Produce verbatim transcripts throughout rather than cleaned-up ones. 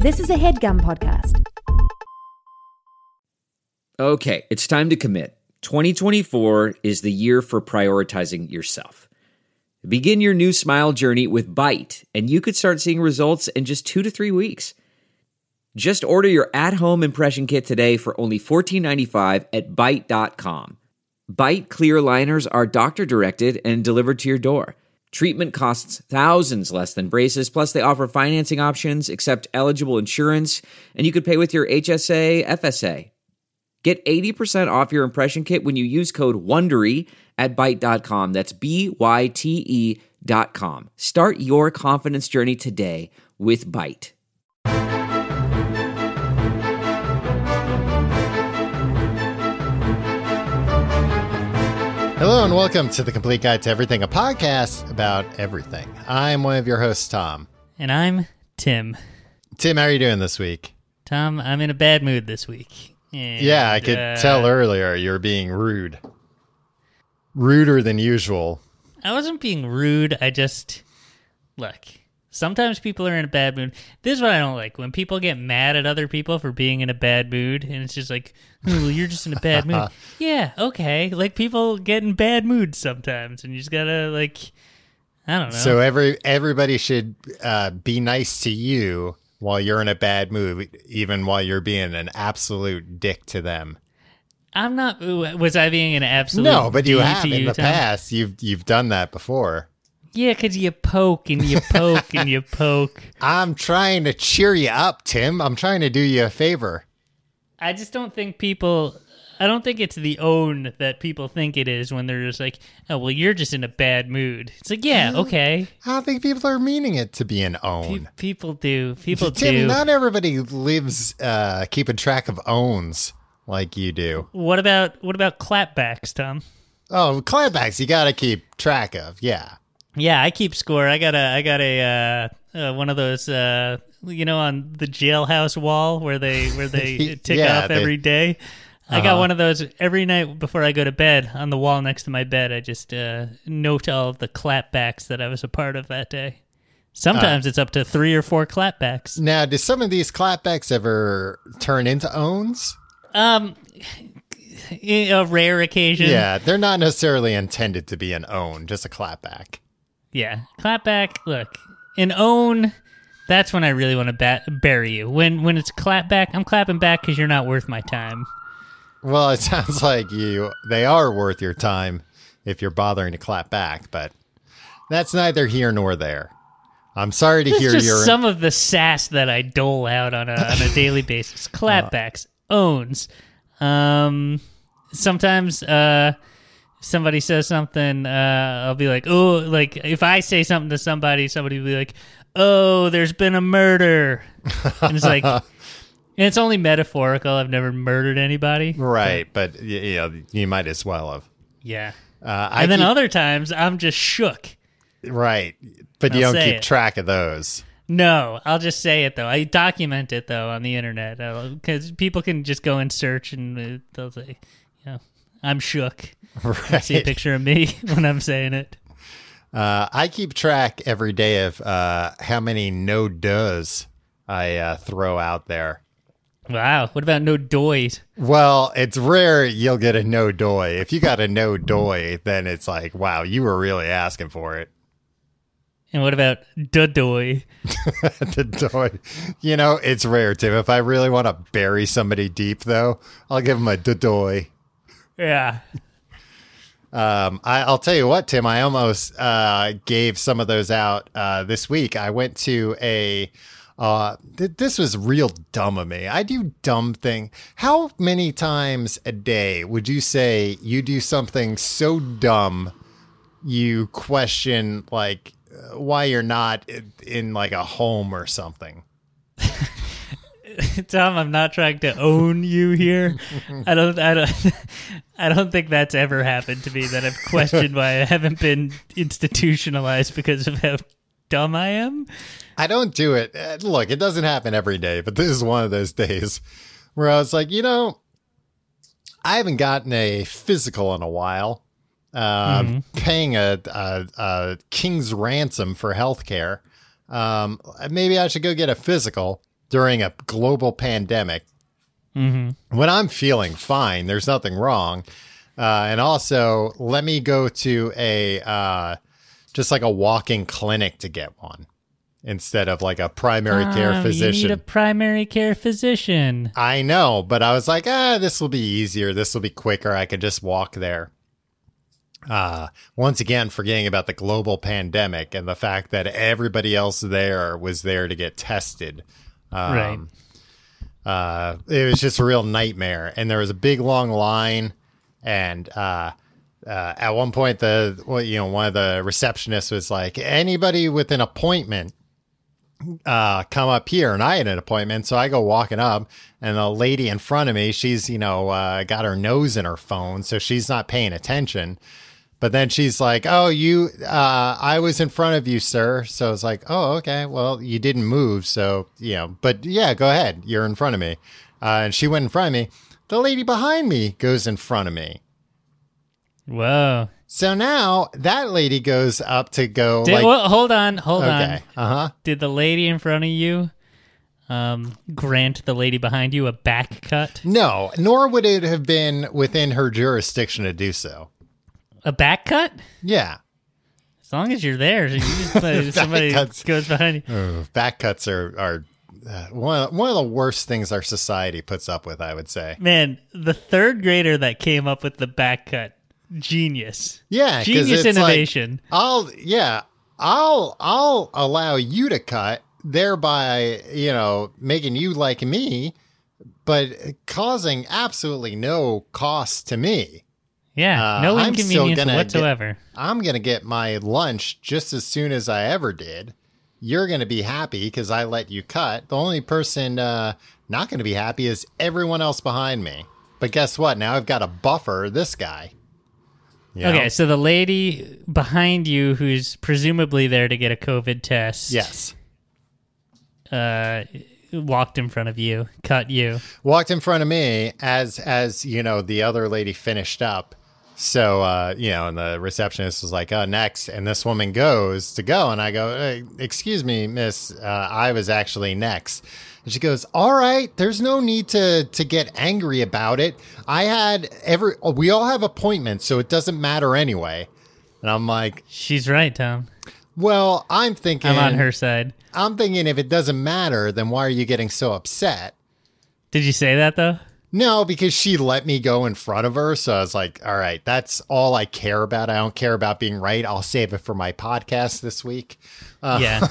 This is a HeadGum podcast. Okay, it's time to commit. twenty twenty-four is the year for prioritizing yourself. Begin your new smile journey with Byte, and you could start seeing results in just two to three weeks. Just order your at-home impression kit today for only fourteen ninety-five at byte dot com. Byte clear liners are doctor-directed and delivered to your door. Treatment costs thousands less than braces, plus they offer financing options, accept eligible insurance, and you could pay with your H S A, F S A. Get eighty percent off your impression kit when you use code WONDERY at byte dot com. That's B Y T E dot com. Start your confidence journey today with Byte. Hello and welcome to The Complete Guide to Everything, a podcast about everything. I'm one of your hosts, Tom. And I'm Tim. Tim, how are you doing this week? Tom, I'm in a bad mood this week. And, yeah, I could uh, tell earlier you were being rude. Ruder than usual. I wasn't being rude. I just, look, sometimes people are in a bad mood. This is what I don't like. When people get mad at other people for being in a bad mood, and it's just like, oh, well, you're just in a bad mood. Yeah, okay. Like, people get in bad moods sometimes, and you just gotta, like, I don't know. So every everybody should uh, be nice to you while you're in a bad mood, even while you're being an absolute dick to them. I'm not, was I being an absolute No, but you dick have to in you, the Tom? past. You've you've done that before. Yeah, because you poke and you poke and you poke. I'm trying to cheer you up, Tim. I'm trying to do you a favor. I just don't think people, I don't think it's the own that people think it is when they're just like, oh, well, you're just in a bad mood. It's like, yeah, okay. I don't think people are meaning it to be an own. Pe- people do. People Tim, do. not everybody lives uh, keeping track of owns like you do. What about, what about clapbacks, Tom? Oh, clapbacks you got to keep track of, yeah. Yeah, I keep score. I got a, I got a, uh, uh, one of those, uh, you know, on the jailhouse wall where they, where they tick Yeah, off they- every day. I Uh-huh. got one of those every night before I go to bed. On the wall next to my bed, I just uh, note all of the clapbacks that I was a part of that day. Sometimes Uh. it's up to three or four clapbacks. Now, do some of these clapbacks ever turn into owns? Um, a rare occasion. Yeah, they're not necessarily intended to be an own, just a clapback. Yeah. Clapback, look, an own, that's when I really want to bat- bury you. When when it's clapback, I'm clapping back because you're not worth my time. Well, it sounds like you they are worth your time if you're bothering to clap back, but that's neither here nor there. I'm sorry to This hear is just your some of the sass that I dole out on a on a daily basis. Clapbacks, owns. Um, sometimes uh, somebody says something, uh, I'll be like, oh, like if I say something to somebody, somebody will be like, oh, there's been a murder, and it's like. And it's only metaphorical. I've never murdered anybody. right, but y- you know, you might as well have. Yeah. Uh, I And then keep- other times, I'm just shook. right, but you I'll don't say keep it. track of those. No, I'll just say it, though. I document it, though, on the internet. Because people can just go and search, and uh, they'll say, you know, I'm shook. Right. See a picture of me when I'm saying it. Uh, I keep track every day of uh, how many no does I uh, throw out there. Wow. What about no doys? Well, it's rare you'll get a no doy. If you got a no doy, then it's like, wow, you were really asking for it. And what about da doy? The doy. You know, it's rare, Tim. If I really want to bury somebody deep, though, I'll give them a doy. Yeah. Um, I, I'll tell you what, Tim, I almost uh, gave some of those out uh, this week. I went to a... Uh, th- this was real dumb of me. I do dumb thing. How many times a day would you say you do something so dumb you question like uh, why you're not in, in like a home or something? Tom, I'm not trying to own you here. I don't, I don't, I don't think that's ever happened to me. That I've questioned why I haven't been institutionalized because of how dumb I am. I don't do it. Uh, Look, it doesn't happen every day, but this is one of those days where I was like, you know, I haven't gotten a physical in a while. Uh, Mm-hmm. Paying a, a, a king's ransom for healthcare. Um, maybe I should go get a physical. during a global pandemic Mm-hmm. when I'm feeling fine. There's nothing wrong. Uh, and also, let me go to a uh, just like a walk-in clinic to get one instead of like a primary care Oh, physician. You need a primary care physician. I know, but I was like, ah, this will be easier. This will be quicker. I could just walk there. Uh, once again, forgetting about the global pandemic and the fact that everybody else there was there to get tested. Um, Right. Uh, it was just a real nightmare. And there was a big, long line. And uh, uh, at one point, the well, you know, one of the receptionists was like, anybody with an appointment, uh, come up here. And I had an appointment. So I go walking up, and the lady in front of me, she's, you know, uh, got her nose in her phone. So she's not paying attention. But then she's like, oh, you, uh, I was in front of you, sir. So I was like, oh, okay. Well, you didn't move. So, you know, but yeah, go ahead. You're in front of me. Uh, and she went in front of me. The lady behind me goes in front of me. Whoa. So now that lady goes up to go Did, like, well, hold on, hold on. okay. Uh-huh. Did the lady in front of you um, grant the lady behind you a back cut? No, nor would it have been within her jurisdiction to do so. A back cut? Yeah. As long as you're there, you just, uh, somebody cuts. goes behind you. Ugh, back cuts are, are uh, one, of, one of the worst things our society puts up with, I would say. Man, the third grader that came up with the back cut, genius. Yeah, 'cause Genius it's like, innovation. I'll yeah, I'll I'll allow you to cut, thereby, you know, making you like me, but causing absolutely no cost to me. Yeah, Uh, no I'm still inconvenience gonna whatsoever. I'm gonna get my lunch just as soon as I ever did. You're gonna be happy because I let you cut. The only person uh, not gonna be happy is everyone else behind me. But guess what? Now I've got to buffer this guy. You know? Okay, so the lady behind you, who's presumably there to get a COVID test, Yes. uh, walked in front of you, cut you. Walked in front of me as as you know the other lady finished up. So uh, you know, and the receptionist was like, "Oh, next." And this woman goes to go, and I go, hey, "Excuse me, miss, uh, I was actually next." And she goes, "All right, there's no need to to get angry about it. I had every we all have appointments, so it doesn't matter anyway." And I'm like, She's right, Tom. "Well, I'm thinking I'm on her side. I'm thinking if it doesn't matter, then why are you getting so upset?" Did you say that, though? No, because she let me go in front of her. So I was like, all right, that's all I care about. I don't care about being right. I'll save it for my podcast this week. Uh, Yeah.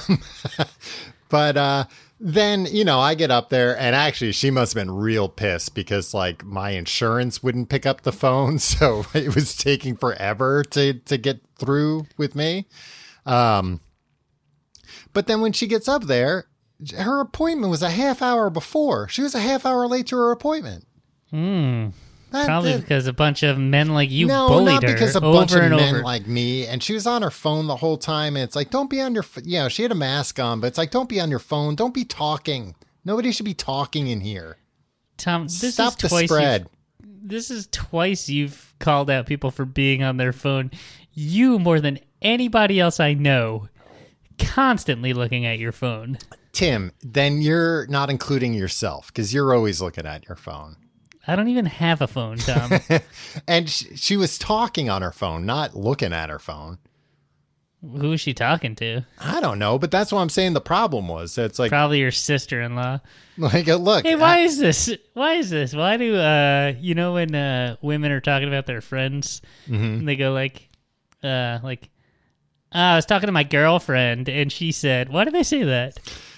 But uh, then, you know, I get up there and actually she must have been real pissed because like my insurance wouldn't pick up the phone. So it was taking forever to, to get through with me. Um, but then when she gets up there, her appointment was a half hour before. She was a half hour late to her appointment. Hmm. That- Probably that- because a bunch of men like you no, bullied not her because a over bunch of and men over. like me. And she was on her phone the whole time. And it's like, don't be on your, f-. you know, she had a mask on, but it's like, don't be on your phone. Don't be talking. Nobody should be talking in here. Tom, this Stop is the twice spread. you've- This is twice you've called out people for being on their phone. You, more than anybody else I know, constantly looking at your phone. Tim, then you're not including yourself because you're always looking at your phone. I don't even have a phone, Tom. And sh- she was talking on her phone, not looking at her phone. Who is she talking to? I don't know, but that's what I'm saying the problem was. It's like, Probably your sister-in-law. like uh, look. Hey, why I- is this? Why is this? Why do uh, you know when uh, women are talking about their friends Mm-hmm. and they go like, uh, like, uh, I was talking to my girlfriend and she said, why do they say that?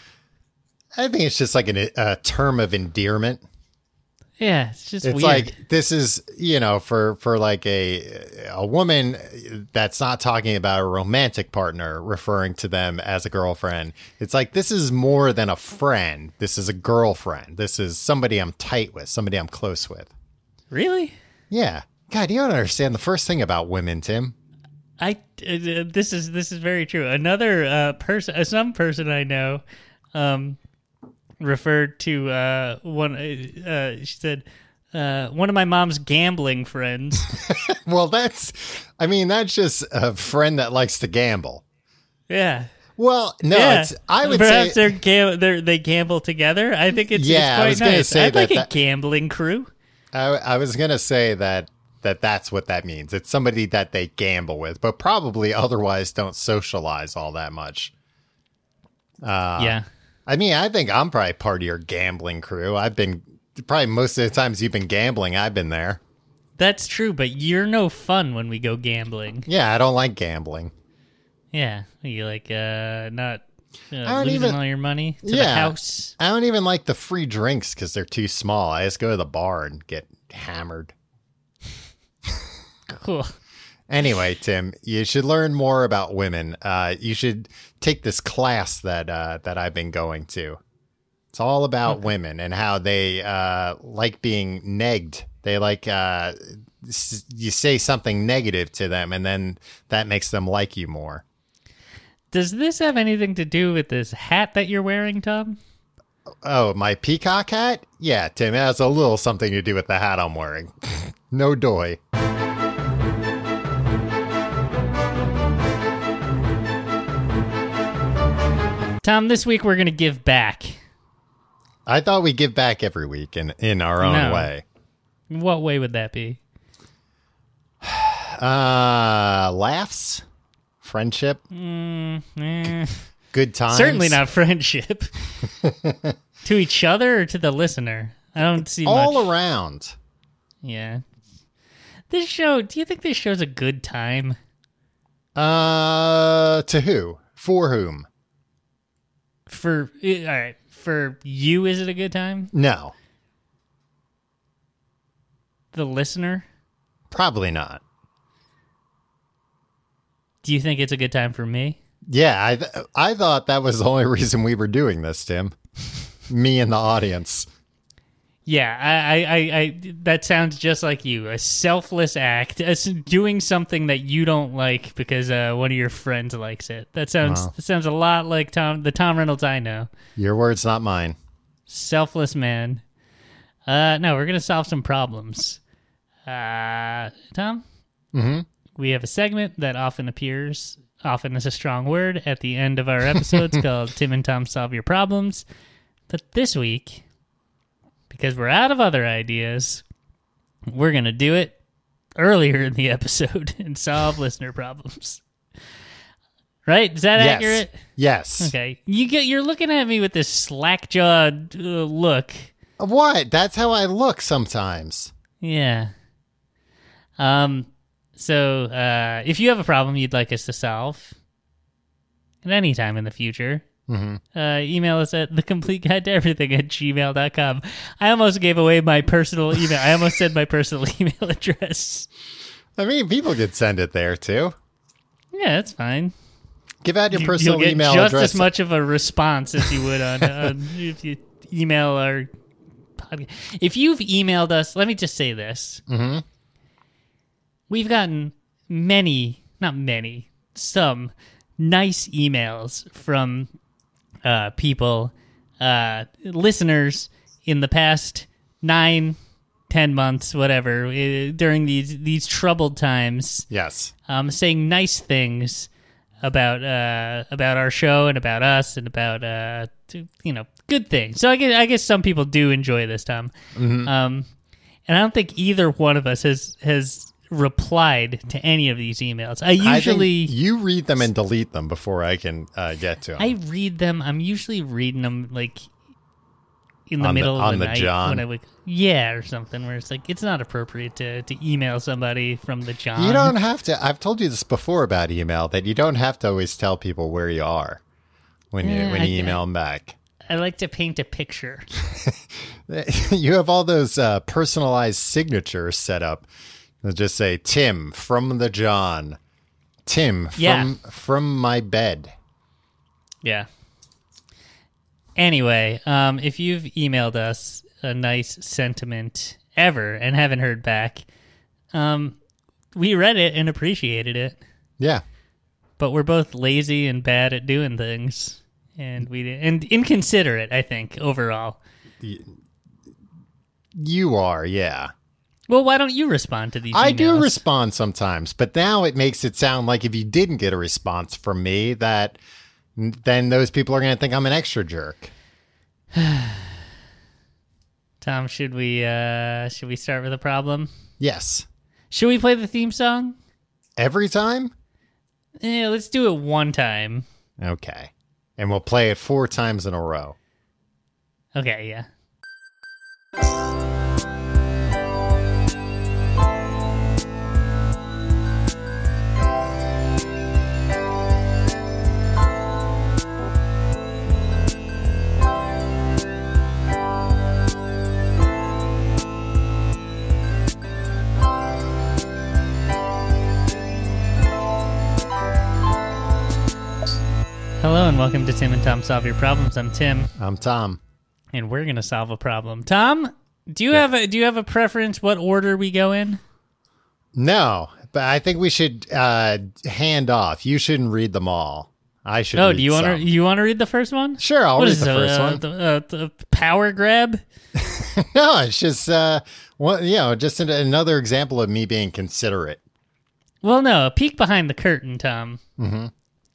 I think it's just like an, a term of endearment. Yeah, it's just It's weird. like this is, you know, for for like a a woman that's not talking about a romantic partner, referring to them as a girlfriend. It's like this is more than a friend. This is a girlfriend. This is somebody I'm tight with, somebody I'm close with. Really? Yeah. God, you don't understand the first thing about women, Tim. I uh, this is this is very true. Another uh, person, uh, some person I know, um, referred to uh, one. Uh, uh, she said, uh, "One of my mom's gambling friends." Well, that's, I mean, that's just a friend that likes to gamble. Yeah, Well, no, yeah. it's, I would Perhaps say they're, gam- they're they gamble together. I think it's, Yeah, I it's was quite gonna nice. say I'd that like a that- gambling crew. I, I was gonna say that that that's what that means. It's somebody that they gamble with, but probably otherwise don't socialize all that much. Uh, yeah. I mean, I think I'm probably part of your gambling crew. I've been probably most of the times you've been gambling, I've been there. That's true, but you're no fun when we go gambling. Yeah, I don't like gambling. Yeah, you like uh, not uh, I don't losing even- all your money to Yeah. the house. I don't even like the free drinks because they're too small. I just go to the bar and get hammered. Cool. Anyway, Tim, you should learn more about women. Uh, you should take this class that uh, that I've been going to. It's all about Okay. women and how they uh, like being negged. They like uh, s- you say something negative to them, and then that makes them like you more. Does this have anything to do with this hat that you're wearing, Tom? Oh, my peacock hat? Yeah, Tim, it has a little something to do with the hat I'm wearing. No doy. Tom, this week we're going to give back. I thought we give back every week in, in our own No. way. What way would that be? Uh, laughs, friendship, Eh, good times. certainly not friendship. To each other or to the listener? I don't see all much. around. Yeah. This show, do you think this show's a good time? Uh, to who? For whom? For, eh, all right, for you, is it a good time? No, The listener? probably not. Do you think it's a good time for me? Yeah, I th- I thought that was the only reason we were doing this, Tim. Me and the audience. Yeah, I, I, I, I that sounds just like you. A selfless act, as doing something that you don't like because uh, one of your friends likes it. That sounds Wow. that sounds a lot like Tom, the Tom Reynolds I know. Your words, not mine. Selfless man. Uh, no, we're gonna solve some problems. Uh, Tom, Mm-hmm. we have a segment that often appears, often is a strong word, at the end of our episodes called Tim and Tom Solve Your Problems. But this week, because we're out of other ideas, we're going to do it earlier in the episode and solve listener problems. Right? Is that Yes. accurate? Yes. Okay. You get, you're looking at me with this slack-jawed uh, look. What? That's how I look sometimes. Yeah. Um. So, uh, if you have a problem you'd like us to solve at any time in the future, Mm-hmm. uh, email us at the complete guide to everything at gmail dot com. I almost gave away my personal email. I almost said my personal email address. I mean, people could send it there too. Yeah, that's fine. Give out your You- personal You'll get email just address. as much of a response as you would on, on if you email our podcast. If you've emailed us, let me just say this. Mm-hmm. We've gotten many, not many, some nice emails from uh, people, uh, listeners in the past nine, ten months, whatever, uh, during these these troubled times, Yes. um, saying nice things about uh, about our show and about us and about uh, t- you know good things. So I guess I guess some people do enjoy this, Tom. Mm-hmm. Um, and I don't think either one of us has has replied to any of these emails. I I think usually you read them and delete them before I can uh, get to them. I read them. I'm usually reading them like in the On the- middle on of the, the night John. when I would, yeah, or something where it's like it's not appropriate to to email somebody from the John. You don't have to. I've told you this before about email that you don't have to always tell people where you are when you Yeah, when you I- email them back. I like to paint a picture. You have all those uh, personalized signatures set up. They'll just say Tim from the John, Tim from Yeah. from my bed. Yeah. Anyway, um, if you've emailed us a nice sentiment ever and haven't heard back, um, we read it and appreciated it. Yeah, But we're both lazy and bad at doing things, and we and inconsiderate, I think, overall. you are. Yeah, Well, why don't you respond to these? I do emails? respond sometimes, but now it makes it sound like if you didn't get a response from me, that then those people are going to think I'm an extra jerk. Tom, should we uh, should we start with a problem? Yes. Should we play the theme song? Every time? Yeah, let's do it one time. Okay. And we'll play it four times in a row. Okay, yeah. Hello and welcome to Tim and Tom Solve Your Problems. I'm Tim, I'm Tom. and we're gonna solve a problem. Tom, do you have a do you have a preference what order we go in? No, but I think we should uh, hand off. You shouldn't read them all. I should. Oh, read do you want to some. you want to read the first one? Sure, I'll What read is the it, first uh, one. The, uh, the power grab? No, it's just uh, well, you know, just an- another example of me being considerate. Well, no, a peek behind the curtain, Tom. Mm-hmm.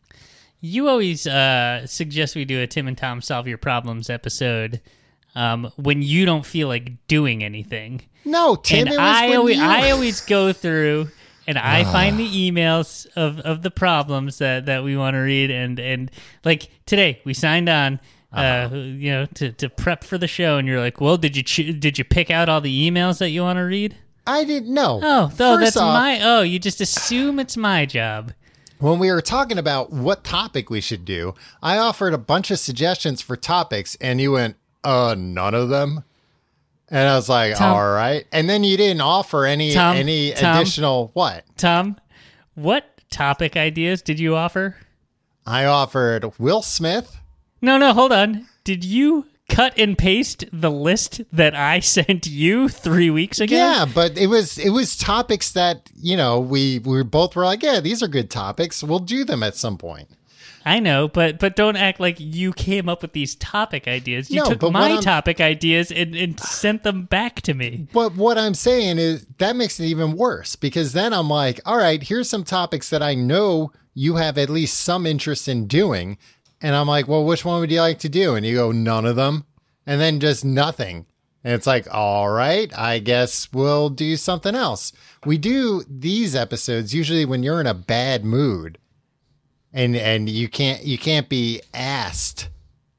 You always uh, suggest we do a Tim and Tom Solve Your Problems episode um, when you don't feel like doing anything. No, Tim, and it was I when always, you... I always go through and I find the emails of, of the problems that, that we want to read. And, and like today, we signed on, uh, Uh-huh. you know, to, to prep for the show. And you're like, well, did you cho- did you pick out all the emails that you want to read? I didn't know. Oh, oh, First that's off, my. Oh, you just assume it's my job. When we were talking about what topic we should do, I offered a bunch of suggestions for topics, and you went, uh, none of them? And I was like, Tom- all right. And then you didn't offer any Tom- any Tom- additional, what? Tom, what topic ideas did you offer? I offered Will Smith. No, no, hold on. Did you cut and paste the list that I sent you three weeks ago? Yeah, but it was it was topics that, you know, we, we both were like, yeah, these are good topics. We'll do them at some point. I know, but but don't act like you came up with these topic ideas. You No, took but what my I'm- topic ideas and, and sent them back to me. But what I'm saying is that makes it even worse, because then I'm like, all right, here's some topics that I know you have at least some interest in doing. And I'm like, well, which one would you like to do? And you go, none of them. And then just nothing. And it's like, all right, I guess we'll do something else. We do these episodes usually when you're in a bad mood and and you can't you can't be asked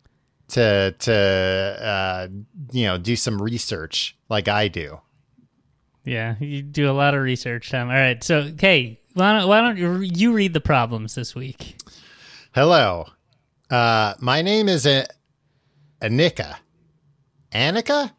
to to uh, you know, do some research like I do. Yeah, you do a lot of research, Tom. All right, so hey, why don't, why don't you you read the problems this week? Hello. Uh, my name is a Anika. Annika?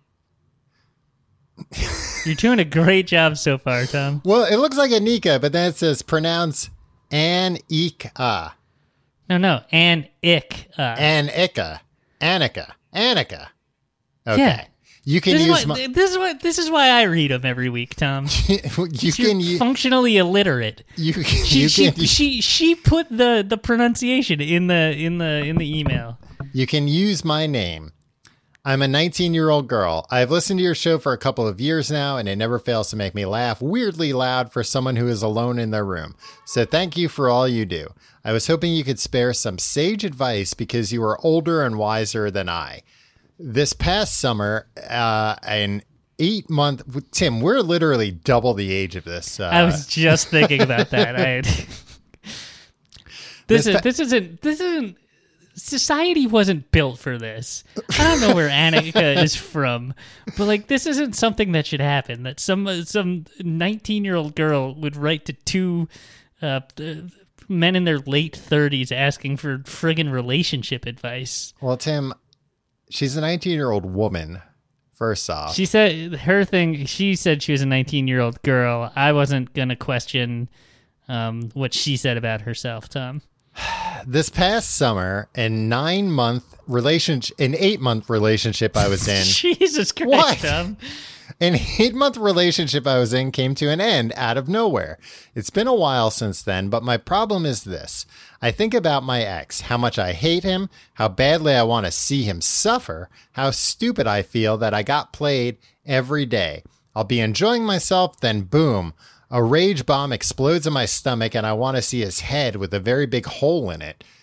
You're doing a great job so far, Tom. Well, it looks like Anika, but then it says pronounce Anika. No, no, and ick. Uh, Anika. Annika. Annika. Okay. Yeah. You can this, is use why, my, this is why this is why I read them every week, Tom. you You're can you, functionally illiterate. you, She you she, can she she put the, the pronunciation in the in the in the email. you can use my name. I'm a nineteen-year-old girl. I've listened to your show for a couple of years now, and it never fails to make me laugh weirdly loud for someone who is alone in their room. So thank you for all you do. I was hoping you could spare some sage advice because you are older and wiser than I. This past summer, uh, an eight-month... Tim, we're literally double the age of this. Uh, I was just thinking about that. I, this This is pa- this isn't this isn't society wasn't built for this. I don't know where Annika is from, but like this isn't something that should happen. That some some nineteen year old girl would write to two uh, men in their late thirties asking for friggin' relationship advice. Well, Tim, she's a nineteen-year-old woman, first off. She said her thing. She said she was a nineteen year old girl. I wasn't gonna question um, what she said about herself, Tom. This past summer, a nine-month relationship, an eight-month relationship I was in, Jesus Christ, What? Tom. an eight-month relationship I was in came to an end out of nowhere. It's been a while since then, but my problem is this. I think about my ex, how much I hate him, how badly I want to see him suffer, how stupid I feel that I got played every day. I'll be enjoying myself, then boom, a rage bomb explodes in my stomach and I want to see his head with a very big hole in it.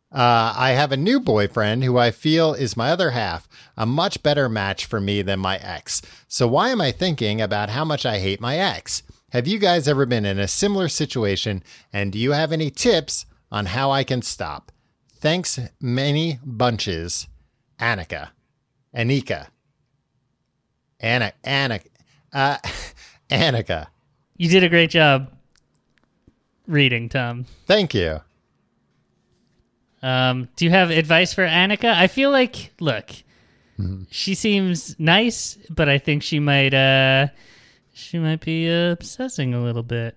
Uh, I have a new boyfriend who I feel is my other half, a much better match for me than my ex. So why am I thinking about how much I hate my ex? Have you guys ever been in a similar situation, and do you have any tips on how I can stop? Thanks many bunches. Annika. Anika. Anna, Anna, uh, Annika. You did a great job reading, Tom. Thank you. Um, do you have advice for Annika? I feel like, look, Mm-hmm. she seems nice, but I think she might, uh, she might be uh, obsessing a little bit.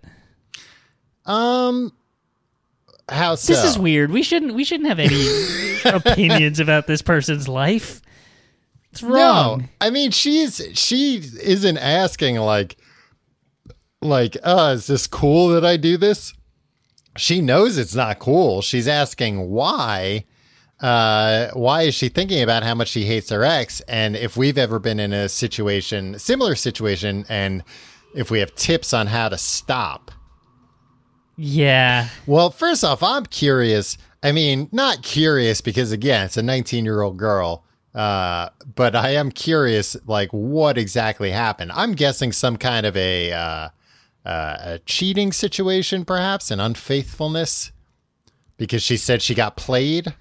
Um, how so? This is weird. We shouldn't, we shouldn't have any opinions about this person's life. It's wrong. No, I mean, she's, she isn't asking like, like, uh, is this cool that I do this? She knows it's not cool. She's asking why. Uh, why is she thinking about how much she hates her ex? And if we've ever been in a situation, similar situation, and if we have tips on how to stop. Yeah. Well, first off, I'm curious. I mean, not curious because, again, it's a nineteen-year-old girl. Uh, but I am curious, like, what exactly happened. I'm guessing some kind of a... Uh, Uh, a cheating situation, perhaps, an unfaithfulness, because she said she got played.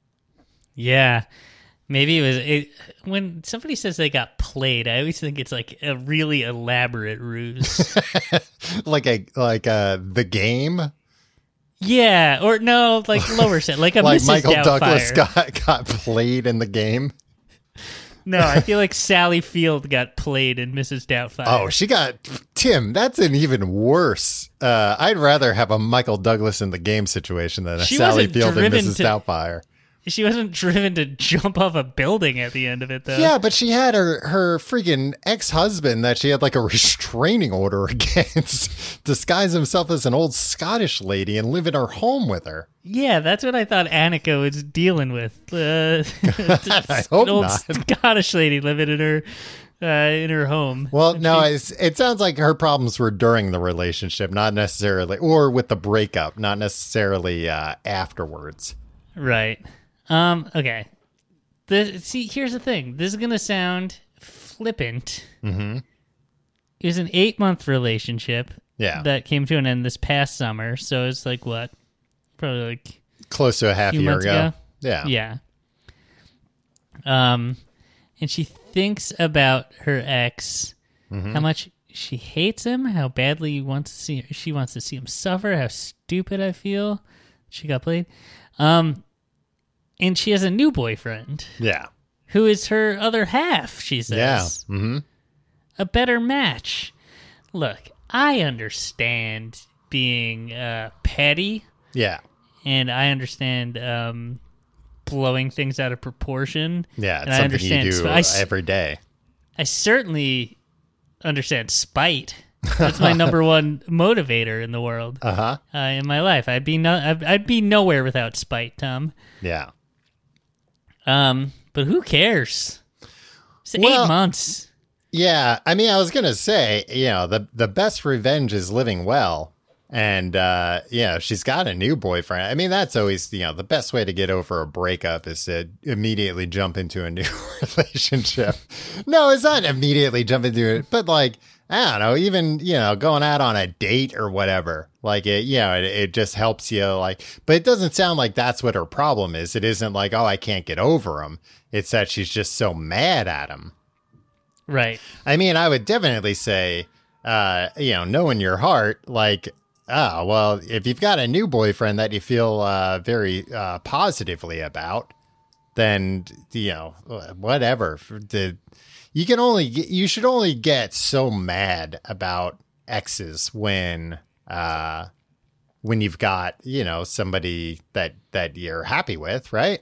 Yeah. Maybe it was it, when somebody says they got played, I always think it's like a really elaborate ruse. like a like uh the game. Yeah, or no, like lower set, like a like Missus Michael Doubtfire. Douglas got got played in the game. No, I feel like Sally Field got played in Missus Doubtfire. Oh, she got Tim. That's an even worse. Uh, I'd rather have a Michael Douglas in the game situation than a She Sally wasn't Field in driven Missus to- Doubtfire. She wasn't driven to jump off a building at the end of it, though. Yeah, but she had her, her freaking ex-husband that she had like a restraining order against disguise himself as an old Scottish lady and live in her home with her. Yeah, that's what I thought Annika was dealing with. Uh, I hope an old not. Scottish lady living in her uh, in her home. Well, no, it's, it sounds like her problems were during the relationship, not necessarily, or with the breakup, not necessarily uh, afterwards. Right. Um, okay. The, see, here's the thing. This is going to sound flippant. Mm-hmm. It was an eight-month relationship Yeah. that came to an end this past summer. So it's like, what? Probably like Close to a half a few year months ago. ago. Yeah. Yeah. Um, and she thinks about her ex, Mm-hmm. how much she hates him, how badly wants to see she wants to see him suffer, how stupid I feel. She got played. Um, and she has a new boyfriend Yeah. who is her other half, she says. Yeah. Mm-hmm. A better match. Look, I understand being uh, petty, Yeah. and I understand um, blowing things out of proportion. Yeah. It's and I something understand you do sp- I s- every day. I certainly understand spite. That's my number one motivator in the world. Uh-huh. Uh, in my life, I'd be no, I'd, I'd be nowhere without spite, Tom. Yeah. Um, but who cares? It's Well- eight months. Yeah, I mean, I was gonna say, you know, the the best revenge is living well, and uh, you know, she's got a new boyfriend. I mean, that's always, you know, the best way to get over a breakup is to immediately jump into a new relationship. No, it's not immediately jump into it, but like, I don't know, even, you know, going out on a date or whatever. Like, it, you know, it, it just helps you, like, but it doesn't sound like that's what her problem is. It isn't like, oh, I can't get over him. It's that she's just so mad at him. Right. I mean, I would definitely say, uh, you know, know in your heart, like, oh, well, if you've got a new boyfriend that you feel uh, very uh, positively about, then, you know, whatever. The, you can only, you should only get so mad about exes when, uh, when you've got, you know, somebody that, that you're happy with, right?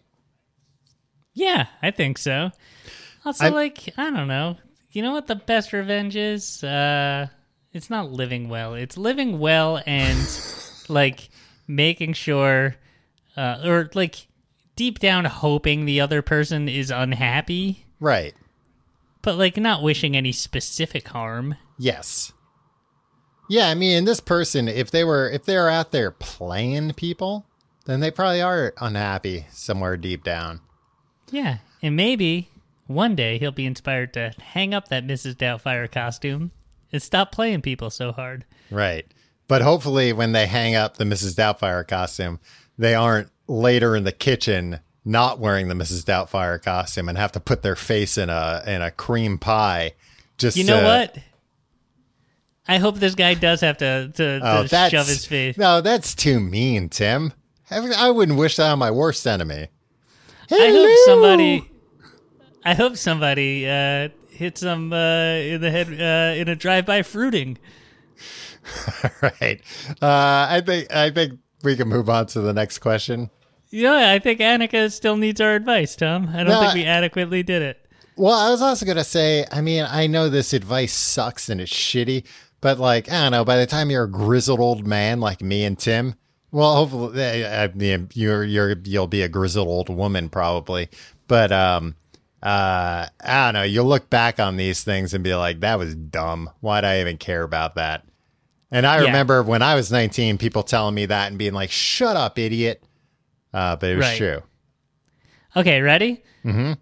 Yeah, I think so. Also, I'm- like, I don't know. You know what the best revenge is? Uh, it's not living well. It's living well and, like, making sure, uh, or, like, deep down hoping the other person is unhappy, Right. but, like, not wishing any specific harm. Yes. Yeah, I mean, this person, if they were if they were out there playing people, then they probably are unhappy somewhere deep down. Yeah, and maybe one day he'll be inspired to hang up that Missus Doubtfire costume and stop playing people so hard. Right. But hopefully when they hang up the Missus Doubtfire costume, they aren't later in the kitchen not wearing the Missus Doubtfire costume and have to put their face in a in a cream pie. Just You know to, what? I hope this guy does have to, to, Oh, to that's, shove his face. No, that's too mean, Tim. I, I wouldn't wish that on my worst enemy. I hope somebody... I hope somebody uh, hits him uh, in the head uh, in a drive-by fruiting. Right. Uh, I think I think we can move on to the next question. Yeah, I think Annika still needs our advice, Tom. I don't No, think I- we adequately did it. Well, I was also going to say, I mean, I know this advice sucks and it's shitty, but like, I don't know, by the time you're a grizzled old man like me and Tim, well, hopefully, I mean, you're, you're, you'll be a grizzled old woman probably, but, um, uh, I don't know, you'll look back on these things and be like, that was dumb. Why'd I even care about that? And I Yeah. remember when I was nineteen, people telling me that and being like, shut up, idiot. Uh, but it was Right. true. Okay, ready? Mm-hmm.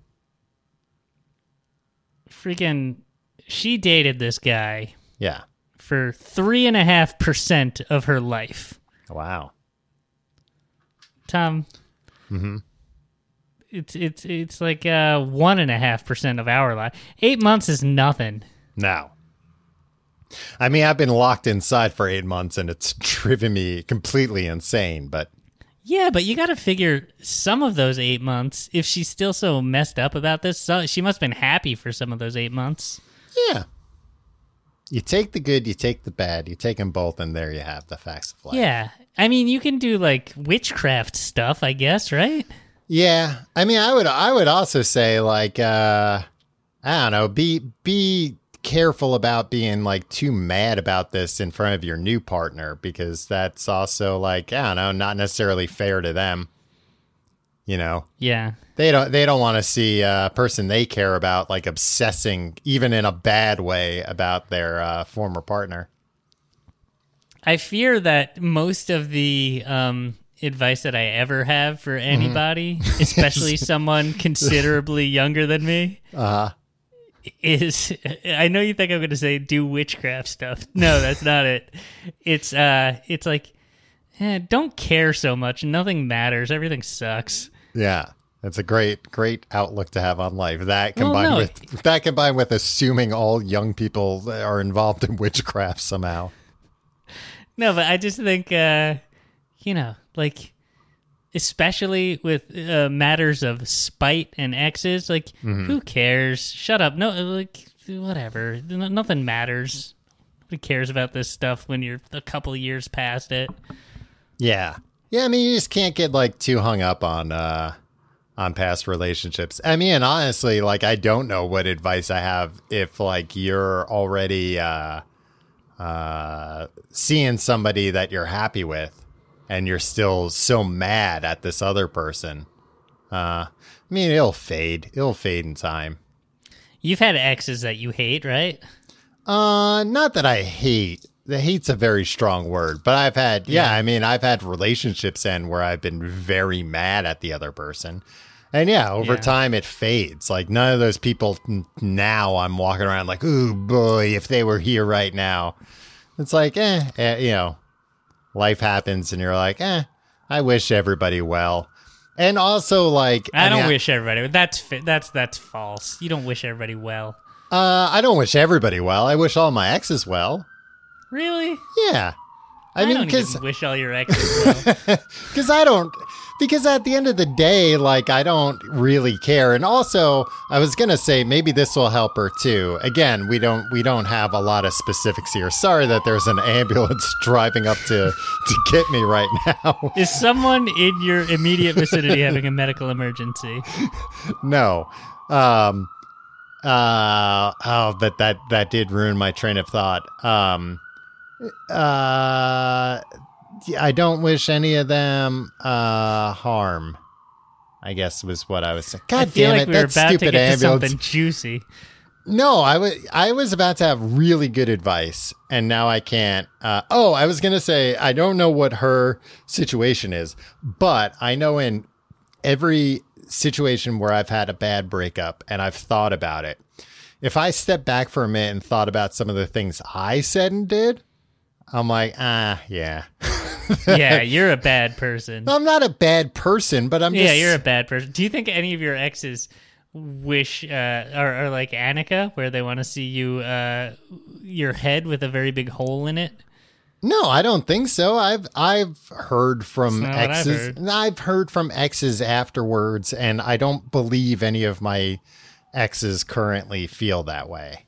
Freaking, she dated this guy Yeah. for three and a half percent of her life. Wow. Tom, Mm-hmm. it's it's it's like uh, one and a half percent of our life. Eight months is nothing. No. I mean, I've been locked inside for eight months and it's driven me completely insane, but Yeah, but you got to figure some of those eight months. If she's still so messed up about this, so she must have been happy for some of those eight months. yeah. You take the good, you take the bad, you take them both, and there you have the facts of life. Yeah, I mean, you can do like witchcraft stuff, I guess, right? Yeah. I mean, I would, I would also say like, uh, I don't know, be, be careful about being like too mad about this in front of your new partner, because that's also like, I don't know, not necessarily fair to them. You know, Yeah. they don't, they don't want to see a person they care about like obsessing, even in a bad way, about their uh, former partner. I fear that most of the um, advice that I ever have for anybody, especially someone considerably younger than me, Uh, is I know you think I'm going to say do witchcraft stuff. No, that's not it. It's uh, it's like eh, don't care so much. Nothing matters. Everything sucks. yeah. That's a great, great outlook to have on life. That Well, combined no. with that combined with assuming all young people are involved in witchcraft somehow. No, but I just think uh, you know, like especially with uh, matters of spite and exes, like who cares? Shut up. No, like whatever. N- nothing matters. Nobody cares about this stuff when you're a couple of years past it. Yeah. Yeah, I mean, you just can't get like too hung up on uh on past relationships. I mean, honestly, like I don't know what advice I have if like you're already uh uh seeing somebody that you're happy with and you're still so mad at this other person. Uh I mean, it'll fade. It'll fade in time. You've had exes that you hate, right? Uh, not that I hate. The hate's a very strong word, but I've had, yeah, Yeah. I mean, I've had relationships end where I've been very mad at the other person. And yeah, over Yeah. time it fades. Like none of those people n- now I'm walking around like, oh boy, if they were here right now. It's like, eh, eh, you know, life happens and you're like, eh, I wish everybody well. And also like, I, don't mean, wish everybody. That's fi- that's that's false. You don't wish everybody well. Uh, I don't wish everybody well. I wish all my exes well. Really? Yeah. I, I, mean, don't because even wish all your exes well. Because I don't, because at the end of the day, like, I don't really care. And also, I was going to say, maybe this will help her too. Again, we don't, we don't have a lot of specifics here. Sorry that there's an ambulance driving up to, to get me right now. Is someone in your immediate vicinity having a medical emergency? No. Um, uh, oh, but that, that did ruin my train of thought. Um, uh, I don't wish any of them uh harm, I guess was what I was saying. God I feel damn like it, we were that about to stupid get to ambulance. something juicy. No, I was I was about to have really good advice, and now I can't. Uh, oh, I was gonna say I don't know what her situation is, but I know in every situation where I've had a bad breakup and I've thought about it, if I step back for a minute and thought about some of the things I said and did, I'm like, ah, yeah. Yeah, you're a bad person. I'm not a bad person, but I'm just... Yeah, you're a bad person. Do you think any of your exes wish, uh, are, are like Annika, where they want to see you, uh, your head with a very big hole in it? No, I don't think so. I've I've heard from That's not what I've exes. heard. I've heard from exes afterwards, and I don't believe any of my exes currently feel that way.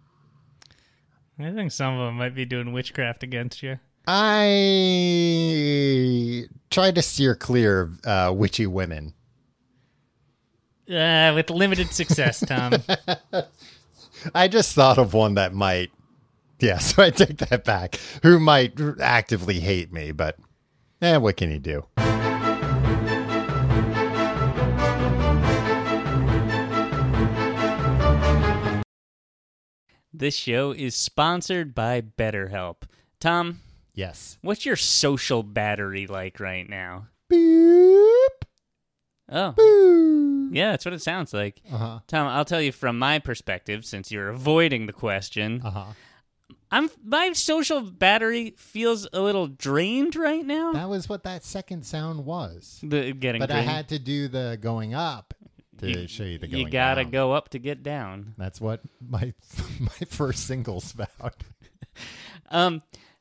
I think some of them might be doing witchcraft against you. I try to steer clear of uh, witchy women. Uh, with limited success, Tom. I just thought of one that might. Yeah, so I take that back. Who might actively hate me, but eh, what can you do? This show is sponsored by BetterHelp. Tom, Yes. what's your social battery like right now? Boop. Oh, Boo. yeah, that's what it sounds like. Uh-huh. Tom, I'll tell you from my perspective, since you're avoiding the question. Uh-huh. I'm my social battery feels a little drained right now. That was what that second sound was. The getting But drained. I had to do the going up to You- show you the going You gotta down. go up to get down. That's what my my first single's about. Um,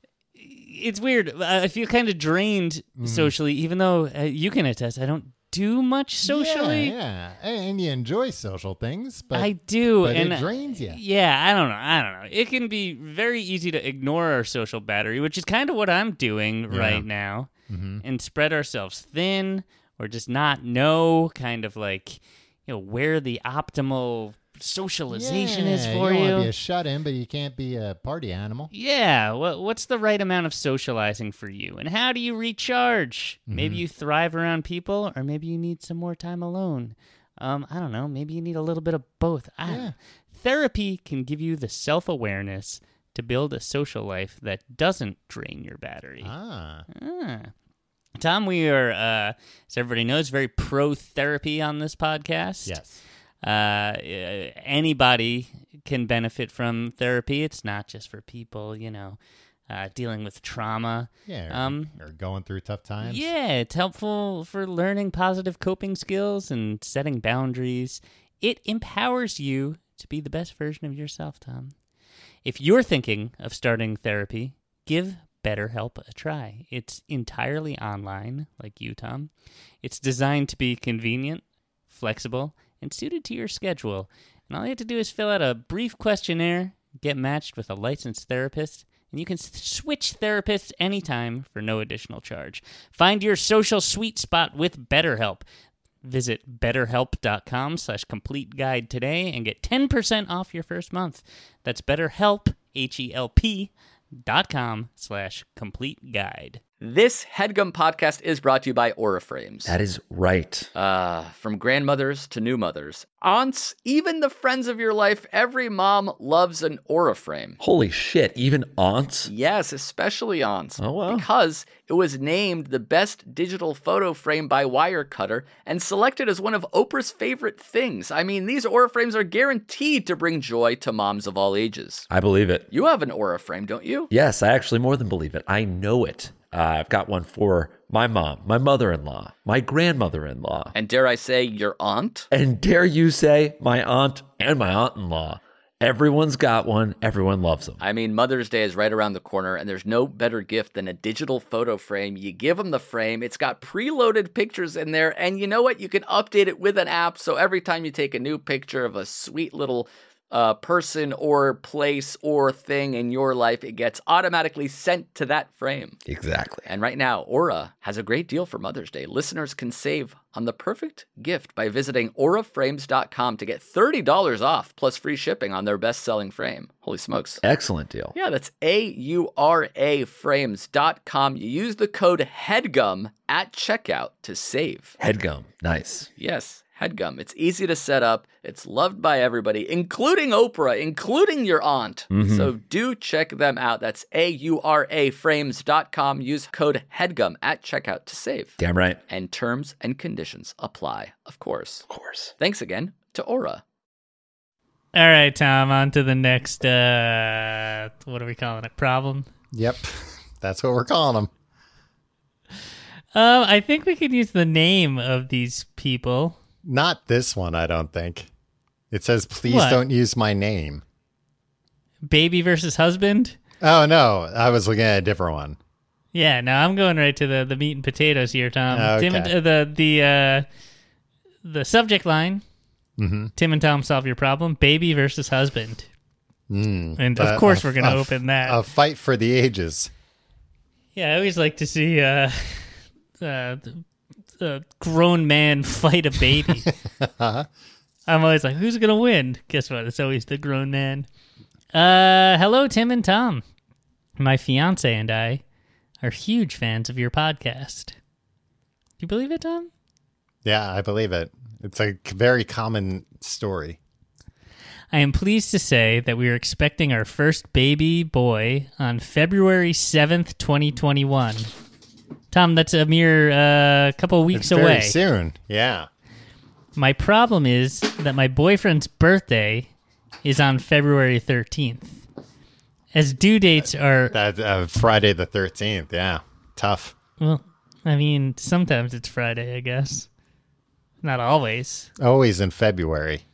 it's weird. I feel kind of drained Mm-hmm. socially, even though uh, you can attest I don't do much socially. Yeah, yeah. And you enjoy social things, but I do, but and it drains you. Yeah, I don't know. I don't know. It can be very easy to ignore our social battery, which is kind of what I'm doing Yeah. right now, Mm-hmm. and spread ourselves thin, or just not know, kind of like, you know, where the optimal socialization is Yeah, for you. you. want to be a shut-in, but you can't be a party animal. Yeah, what what's the right amount of socializing for you, and how do you recharge? Mm-hmm. Maybe you thrive around people, or maybe you need some more time alone. Um, I don't know. Maybe you need a little bit of both. I don't Yeah. know. Therapy can give you the self-awareness to build a social life that doesn't drain your battery. Ah, Ah. Tom, we are, uh, as everybody knows, very pro-therapy on this podcast. yes. Uh, anybody can benefit from therapy. It's not just for people, you know, uh, dealing with trauma. Yeah, or, Um, or going through tough times. Yeah, it's helpful for learning positive coping skills and setting boundaries. It empowers you to be the best version of yourself, Tom. If you're thinking of starting therapy, give BetterHelp a try. It's entirely online, like you, Tom. It's designed to be convenient, flexible, and suited to your schedule. And all you have to do is fill out a brief questionnaire, get matched with a licensed therapist, and you can s- switch therapists anytime for no additional charge. Find your social sweet spot with BetterHelp. Visit betterhelp.com slash complete guide today and get ten percent off your first month. That's BetterHelp, H E L P, dot com slash complete guide. This HeadGum podcast is brought to you by Aura Frames. That is right. Uh, from grandmothers to new mothers, aunts, even the friends of your life, every mom loves an Aura Frame. Holy shit, even aunts? Yes, especially aunts. Oh, wow. Because it was named the best digital photo frame by Wirecutter and selected as one of Oprah's favorite things. I mean, these Aura Frames are guaranteed to bring joy to moms of all ages. I believe it. You have an Aura Frame, don't you? Yes, I actually more than believe it. I know it. Uh, I've got one for my mom, my mother-in-law, my grandmother-in-law, And dare I say, your aunt? and dare you say my aunt and my aunt-in-law. Everyone's got one. Everyone loves them. I mean, Mother's Day is right around the corner, and there's no better gift than a digital photo frame. You give them the frame, it's got preloaded pictures in there, and you know what? You can update it with an app, so every time you take a new picture of a sweet little uh, person or place or thing in your life, it gets automatically sent to that frame. Exactly. And right now, Aura has a great deal for Mother's Day. Listeners can save on the perfect gift by visiting aura frames dot com to get thirty dollars off plus free shipping on their best-selling frame. Holy smokes. Excellent deal. Yeah, that's A U R A frames dot com. You use the code HEADGUM at checkout to save. Headgum. Nice. Yes, HeadGum. It's easy to set up. It's loved by everybody, including Oprah, including your aunt. Mm-hmm. So do check them out. That's A U R A frames dot com. Use code HeadGum at checkout to save. Damn right. And terms and conditions apply, of course. Of course. Thanks again to Aura. All right, Tom, on to the next, uh, what are we calling it, problem? Yep, that's what we're calling them. Um, I think we could use the name of these people. Not this one, I don't think. It says, please What? don't use my name. Baby versus husband? Oh, no, I was looking at a different one. Yeah, no, I'm going right to the, the meat and potatoes here, Tom. Okay. Tim and, uh, the the uh, the subject line, Mm-hmm. Tim and Tom solve your problem, baby versus husband. Mm, And of uh, course a- we're going to a- open that. A fight for the ages. Yeah, I always like to see uh, uh, a grown man fight a baby. Uh-huh. I'm always like, who's going to win? Guess what? It's always the grown man. Uh, hello, Tim and Tom. My fiance and I are huge fans of your podcast. Do you believe it, Tom? Yeah, I believe it. It's a very common story. I am pleased to say that we are expecting our first baby boy on February seventh, twenty twenty-one. Tom, that's a mere uh, couple weeks It's very away. soon. Yeah. My problem is that my boyfriend's birthday is on February thirteenth. As due dates are... That uh, Friday the thirteenth. Yeah. Tough. Well, I mean, sometimes it's Friday, I guess. Not always. Always in February.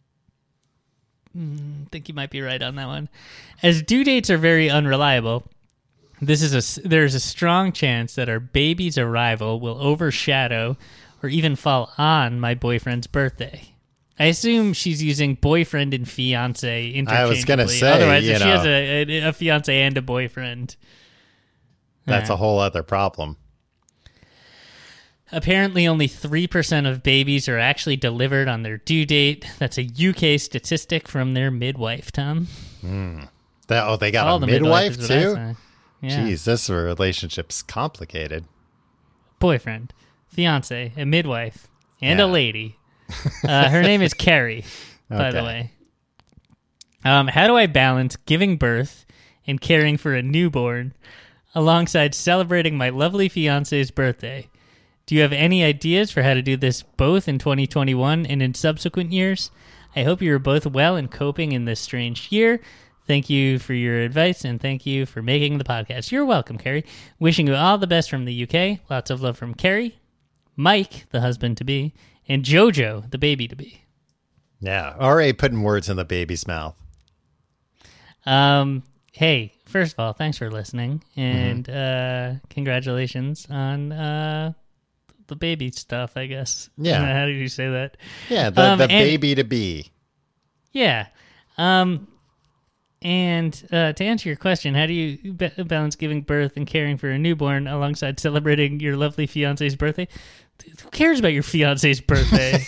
I think you might be right on that one. As due dates are very unreliable, this is a, there's a strong chance that our baby's arrival will overshadow or even fall on my boyfriend's birthday. I assume she's using boyfriend and fiance interchangeably. I was gonna say, Otherwise, you if she know. has a, a, a fiance and a boyfriend. That's Yeah. a whole other problem. Apparently, only three percent of babies are actually delivered on their due date. That's a U K statistic from their midwife, Tom. That, oh, they got All a the midwife, midwife is what I too? say. Yeah. Jeez, this relationship's complicated. Boyfriend, fiance, a midwife, and Yeah. a lady. Uh, her name is Carrie, by the Okay. way. Um, how do I balance giving birth and caring for a newborn alongside celebrating my lovely fiance's birthday? Do you have any ideas for how to do this both in twenty twenty-one and in subsequent years? I hope you are both well and coping in this strange year. Thank you for your advice, and thank you for making the podcast. You're welcome, Carrie. Wishing you all the best from the U K. Lots of love from Carrie, Mike, the husband-to-be, and Jojo, the baby-to-be. Yeah, already putting words in the baby's mouth. Um, hey, first of all, thanks for listening, and Mm-hmm. uh, congratulations on uh, the baby stuff, I guess. Yeah. How did you say that? Yeah, the, Um, the and- baby to be. Yeah. Um, and uh, to answer your question, how do you ba- balance giving birth and caring for a newborn alongside celebrating your lovely fiance's birthday? Who cares about your fiance's birthday?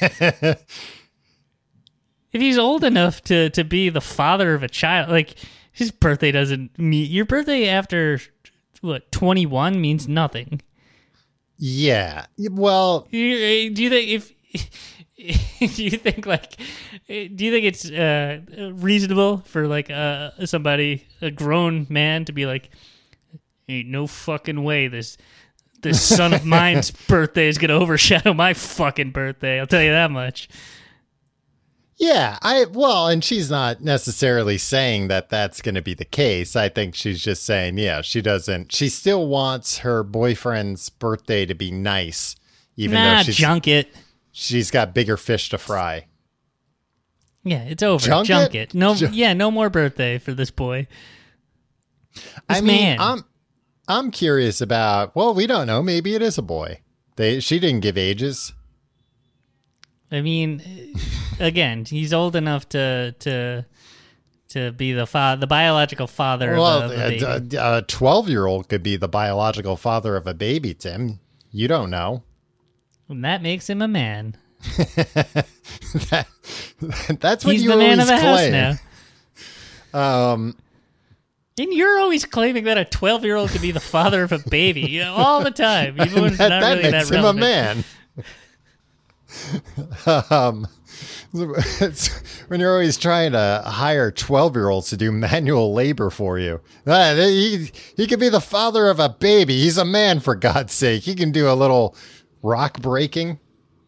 If he's old enough to, to be the father of a child, like, his birthday doesn't mean... Your birthday after, what, twenty-one means nothing. Yeah. Well, Do you, do you think if... do you think like do you think it's uh, reasonable for like uh, somebody, a grown man, to be like, ain't no fucking way this this son of mine's birthday is gonna overshadow my fucking birthday, I'll tell you that much. yeah, I well, and she's not necessarily saying that that's going to be the case. I think she's just saying, yeah, she doesn't. She still wants her boyfriend's birthday to be nice, even Nah, though she's junk it. she's got bigger fish to fry. Yeah, it's over. Junk Junk, it? it. No, Ju- yeah, no more birthday for this boy. I This mean, man. I'm I'm curious about. Well, we don't know. Maybe it is a boy. They she didn't give ages. I mean, again, he's old enough to to to be the fa- the biological father Well, of a, of a baby. a twelve-year-old could be the biological father of a baby, Tim. You don't know. And that makes him a man. that, that's what He's you the man of always the house claim. now. Um, And you're always claiming that a twelve-year-old could be the father of a baby, you know, all the time. Even when it's that not that really makes that him relevant. a man. um, it's when you're always trying to hire twelve-year-olds to do manual labor for you. Uh, he, he could be the father of a baby. He's a man, for God's sake. He can do a little rock breaking.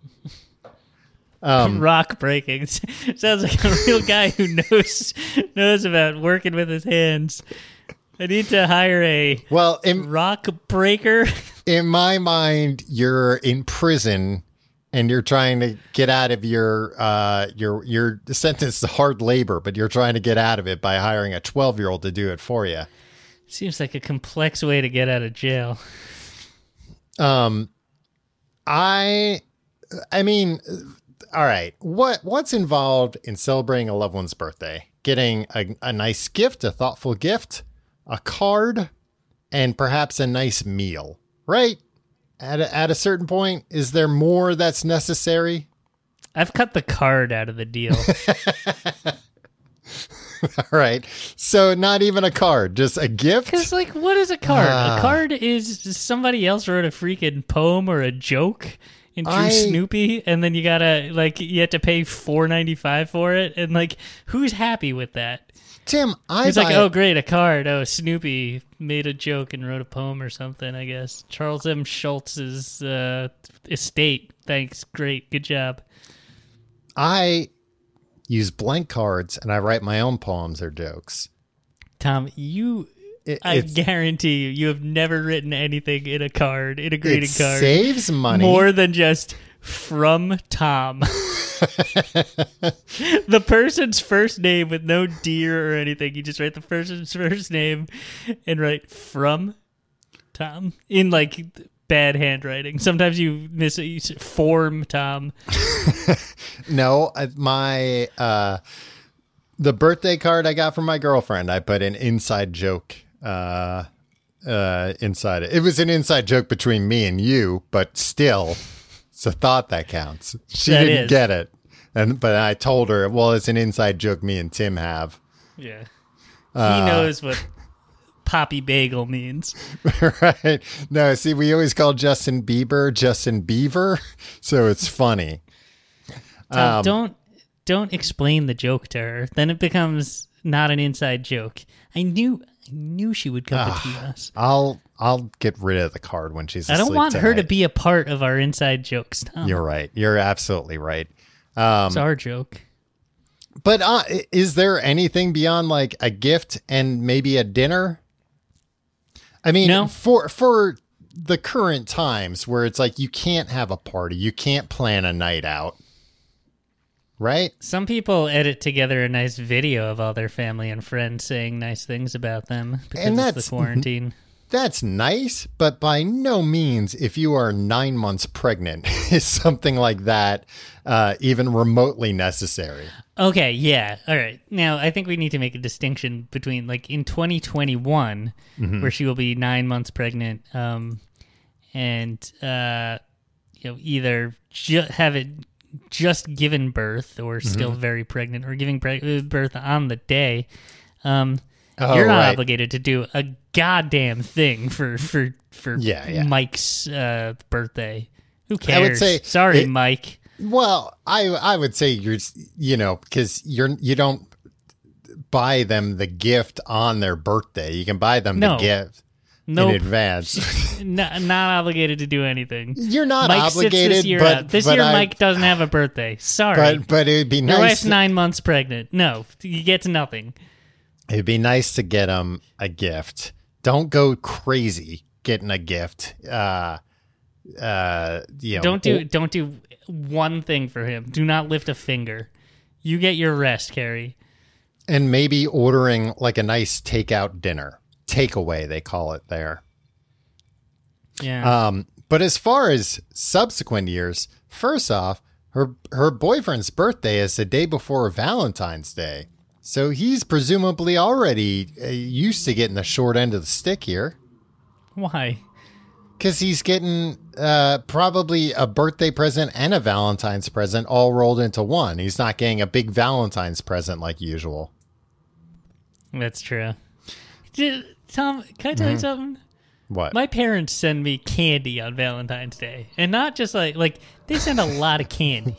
Um, rock breaking. Sounds like a real guy who knows knows about working with his hands. I need to hire a well in, rock breaker. In my mind, you're in prison and you're trying to get out of your uh, your your sentenced to hard labor, but you're trying to get out of it by hiring a twelve-year-old to do it for you. Seems like a complex way to get out of jail. Um, I, I mean. All right. What what's involved in celebrating a loved one's birthday? Getting a, a nice gift, a thoughtful gift, a card, and perhaps a nice meal, right? At a, at a certain point, is there more that's necessary? I've cut the card out of the deal. All right. So not even a card, just a gift? Because, like, what is a card? Uh, a card is somebody else wrote a freaking poem or a joke and drew I, Snoopy, and then you gotta, like, you have to pay four ninety-five for it, and, like, who's happy with that? Tim, I He's buy, like, oh, great, a card. Oh, Snoopy made a joke and wrote a poem or something, I guess. Charles M. Schultz's uh, estate. Thanks. Great. Good job. I use blank cards, and I write my own poems or jokes. Tom, you... It, I guarantee you, you have never written anything in a card, in a greeting it card. Saves money. More than just from Tom. The person's first name with no dear or anything. You just write the person's first name and write from Tom in like bad handwriting. Sometimes you miss it. You say form Tom. No, my uh, the birthday card I got from my girlfriend, I put an inside joke uh, uh, inside it. It was an inside joke between me and you, but still, it's a thought that counts. She That didn't is. get it, and but I told her, well, it's an inside joke me and Tim have. Yeah. Uh, He knows what Poppy Bagel means. Right? No, see, we always call Justin Bieber Justin Beaver, so it's funny. Tom, Um, don't don't explain the joke to her. Then it becomes not an inside joke. I knew I knew she would come between us. I'll I'll get rid of the card when she's I asleep don't want her to tonight. be a part of our inside jokes, Tom. You're right. You're absolutely right. Um, It's our joke. but uh, is there anything beyond like a gift and maybe a dinner? I mean, No. for for the current times where it's like you can't have a party, you can't plan a night out, right? Some people edit together a nice video of all their family and friends saying nice things about them because And it's that's- the quarantine. That's nice, but by no means, if you are nine months pregnant, is something like that uh, even remotely necessary. Okay, yeah. All right. Now, I think we need to make a distinction between, like, in twenty twenty-one, Mm-hmm. where she will be nine months pregnant, um, and, uh, you know, either ju- have it just given birth or still Mm-hmm. very pregnant or giving pre- birth on the day. Um, Oh, you're not right. obligated to do a goddamn thing for, for, for Yeah, yeah. Mike's uh, birthday. Who cares? I would say Sorry, it- Mike. Well, I I would say you're you know because you're you don't buy them the gift on their birthday. You can buy them No. the gift Nope. in advance. not, not obligated to do anything. You're not Mike sits obligated, this year but out. This but year, I, Mike doesn't have a birthday. Sorry, But but it'd be your nice. wife's nine months pregnant. No, you get nothing. It'd be nice to get them a gift. Don't go crazy getting a gift. Uh, uh, you know, Don't do don't do one thing for him. Do not lift a finger. You get your rest, Carrie. and maybe ordering like a nice takeout dinner, takeaway they call it there. Yeah. Um, but as far as subsequent years, first off, her her boyfriend's birthday is the day before Valentine's Day, so he's presumably already uh, used to getting the short end of the stick here, Why? because he's getting uh, probably a birthday present and a Valentine's present all rolled into one. He's not getting a big Valentine's present like usual. That's true. Did, Tom, can I tell Mm-hmm. you something? What? My parents send me candy on Valentine's Day, and not just like like they send a lot of candy.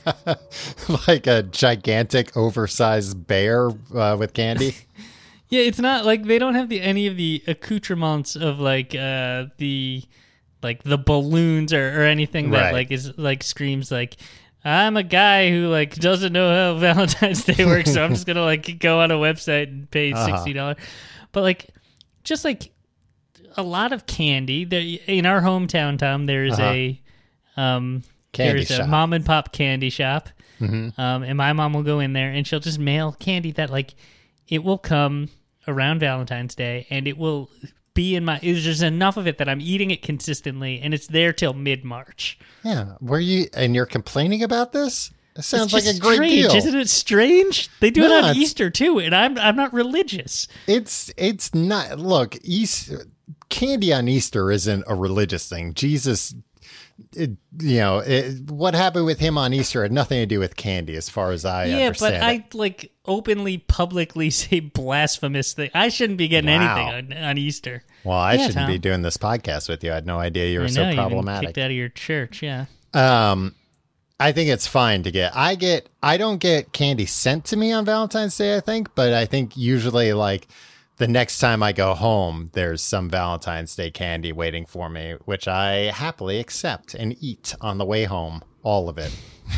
Like a gigantic, oversized bear uh, with candy. Yeah, it's not like they don't have the any of the accoutrements of like uh, the like the balloons or, or anything that Right. like is like screams like I'm a guy who like doesn't know how Valentine's Day works, so I'm just gonna like go on a website and pay sixty dollars. Uh-huh. But like just like a lot of candy. There in our hometown, Tom, there is Uh-huh. a um Candy there's shop. a mom and pop candy shop. Mm-hmm. Um, and my mom will go in there and she'll just mail candy that like it will come around Valentine's Day and it will be in my there's just enough of it that I'm eating it consistently and it's there till mid-March. Yeah. Were you, and you're complaining about this? It sounds It's like just a great strange, deal. Isn't it strange? They do No, it on it's- Easter too, and I'm I'm not religious. It's, it's not, look, Easter, candy on Easter isn't a religious thing. Jesus, it, you know, it, what happened with him on Easter had nothing to do with candy as far as I Yeah, understand but it. I like openly publicly say blasphemous thing. I shouldn't be getting Wow. anything on, on Easter. Well, I Yeah, shouldn't Tom. be doing this podcast with you. I had no idea you were I know, so you've been problematic. kicked out of your church, yeah. Um, I think it's fine to get. I get. I don't get candy sent to me on Valentine's Day. I think, but I think usually like the next time I go home, there's some Valentine's Day candy waiting for me, which I happily accept and eat on the way home. All of it.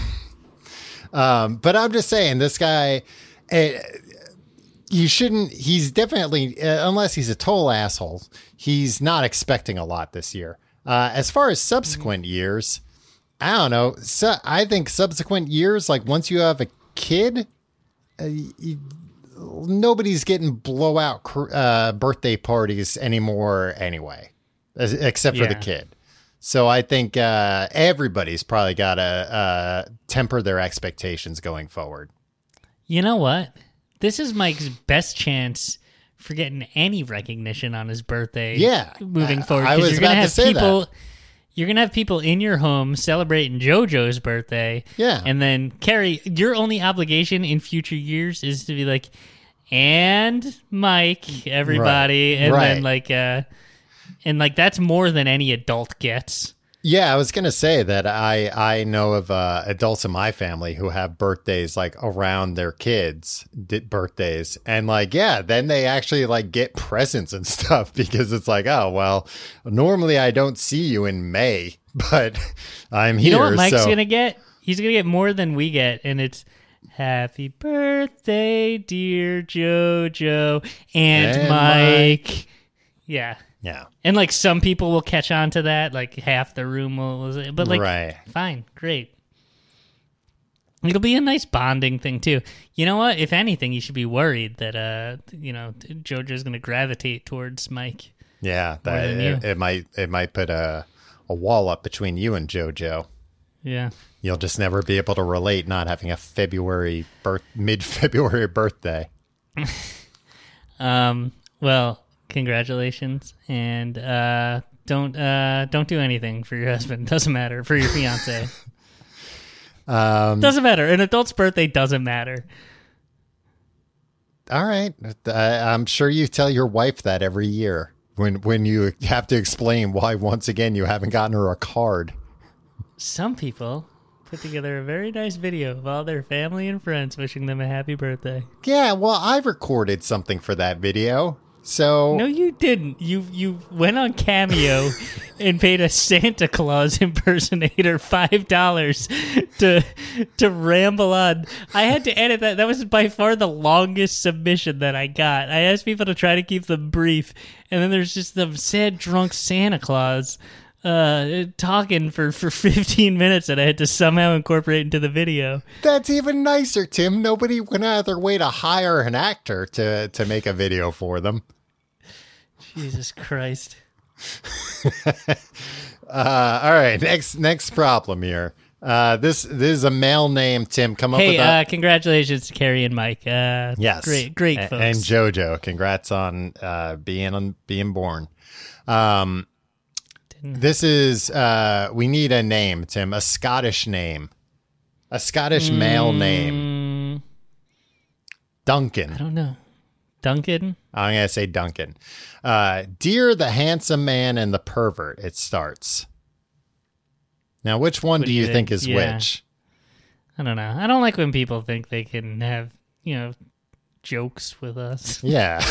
um, but I'm just saying, this guy. Uh, you shouldn't. He's definitely, uh, unless he's a total asshole, he's not expecting a lot this year. Uh, as far as subsequent years, I don't know. So I think subsequent years, like once you have a kid, uh, you, nobody's getting blowout cr- uh, birthday parties anymore anyway, as, except for the Yeah. kid. So I think uh, everybody's probably got to uh, temper their expectations going forward. You know what? This is Mike's best chance for getting any recognition on his birthday. Yeah. moving I- forward, I 'cause was you're gonna about to have say people. that. You're gonna have people in your home celebrating JoJo's birthday. Yeah. and then Carrie, your only obligation in future years is to be like, and Mike, everybody, Right. and Right. then like, uh, and like that's more than any adult gets. Yeah, I was gonna say that I I know of uh, adults in my family who have birthdays like around their kids' di- birthdays, and like yeah, then they actually like get presents and stuff because it's like oh well, normally I don't see you in May, but I'm here. You know what Mike's so gonna get? He's gonna get more than we get, and it's happy birthday, dear JoJo and, And Mike. Yeah. yeah, And like some people will catch on to that, like half the room will, but like, Right. fine, great. It'll be a nice bonding thing too. You know what? If anything, you should be worried that uh, you know, JoJo's going to gravitate towards Mike. yeah, More that than it, you. it might it might put a a wall up between you and JoJo. Yeah. You'll just never be able to relate not having a February birth mid February birthday. Um. Well, congratulations, and uh, don't uh, don't do anything for your husband. Doesn't matter for your fiance. Um, Doesn't matter. An adult's birthday doesn't matter. All right. I, I'm sure you tell your wife that every year when when you have to explain why once again you haven't gotten her a card. Some people put together a very nice video of all their family and friends wishing them a happy birthday. Yeah, well, I recorded something for that video. So No, you didn't. You you went on Cameo and paid a Santa Claus impersonator five dollars to to ramble on. I had to edit that. That was by far the longest submission that I got. I asked people to try to keep them brief, and then there's just the sad drunk Santa Claus uh talking for for fifteen minutes that I had to somehow incorporate into the video. that's even nicer, Tim. Nobody went out of their way to hire an actor to to make a video for them. Jesus Christ. Uh, all right, next next problem here. Uh, this this is a male name, Tim. Come up Hey, with a uh, congratulations to Carrie and Mike. Uh, yes, great, great A- folks. and JoJo. Congrats on uh, being on being born. Um, this is uh, we need a name, Tim. A Scottish name, a Scottish male name. Mm, I Duncan. don't know. Duncan? I'm going to say Duncan. Uh, Dear the handsome man and the pervert, it starts. Now, which one What do do you you think, think? is Yeah. which? I don't know. I don't like when people think they can have, you know, jokes with us. Yeah.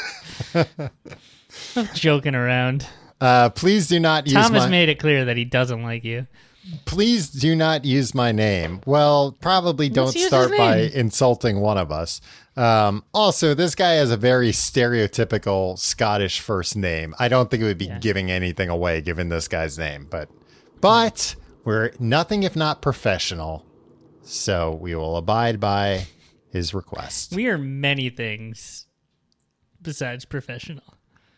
Joking around. Uh, please do not use Tom my... has made it clear that he doesn't like you. Please do not use my name. Well, probably don't Let's use start his by name. insulting one of us. Um, also, this guy has a very stereotypical Scottish first name. I don't think it would be Yeah. giving anything away given this guy's name, but but we're nothing if not professional, so we will abide by his request. We are many things besides professional.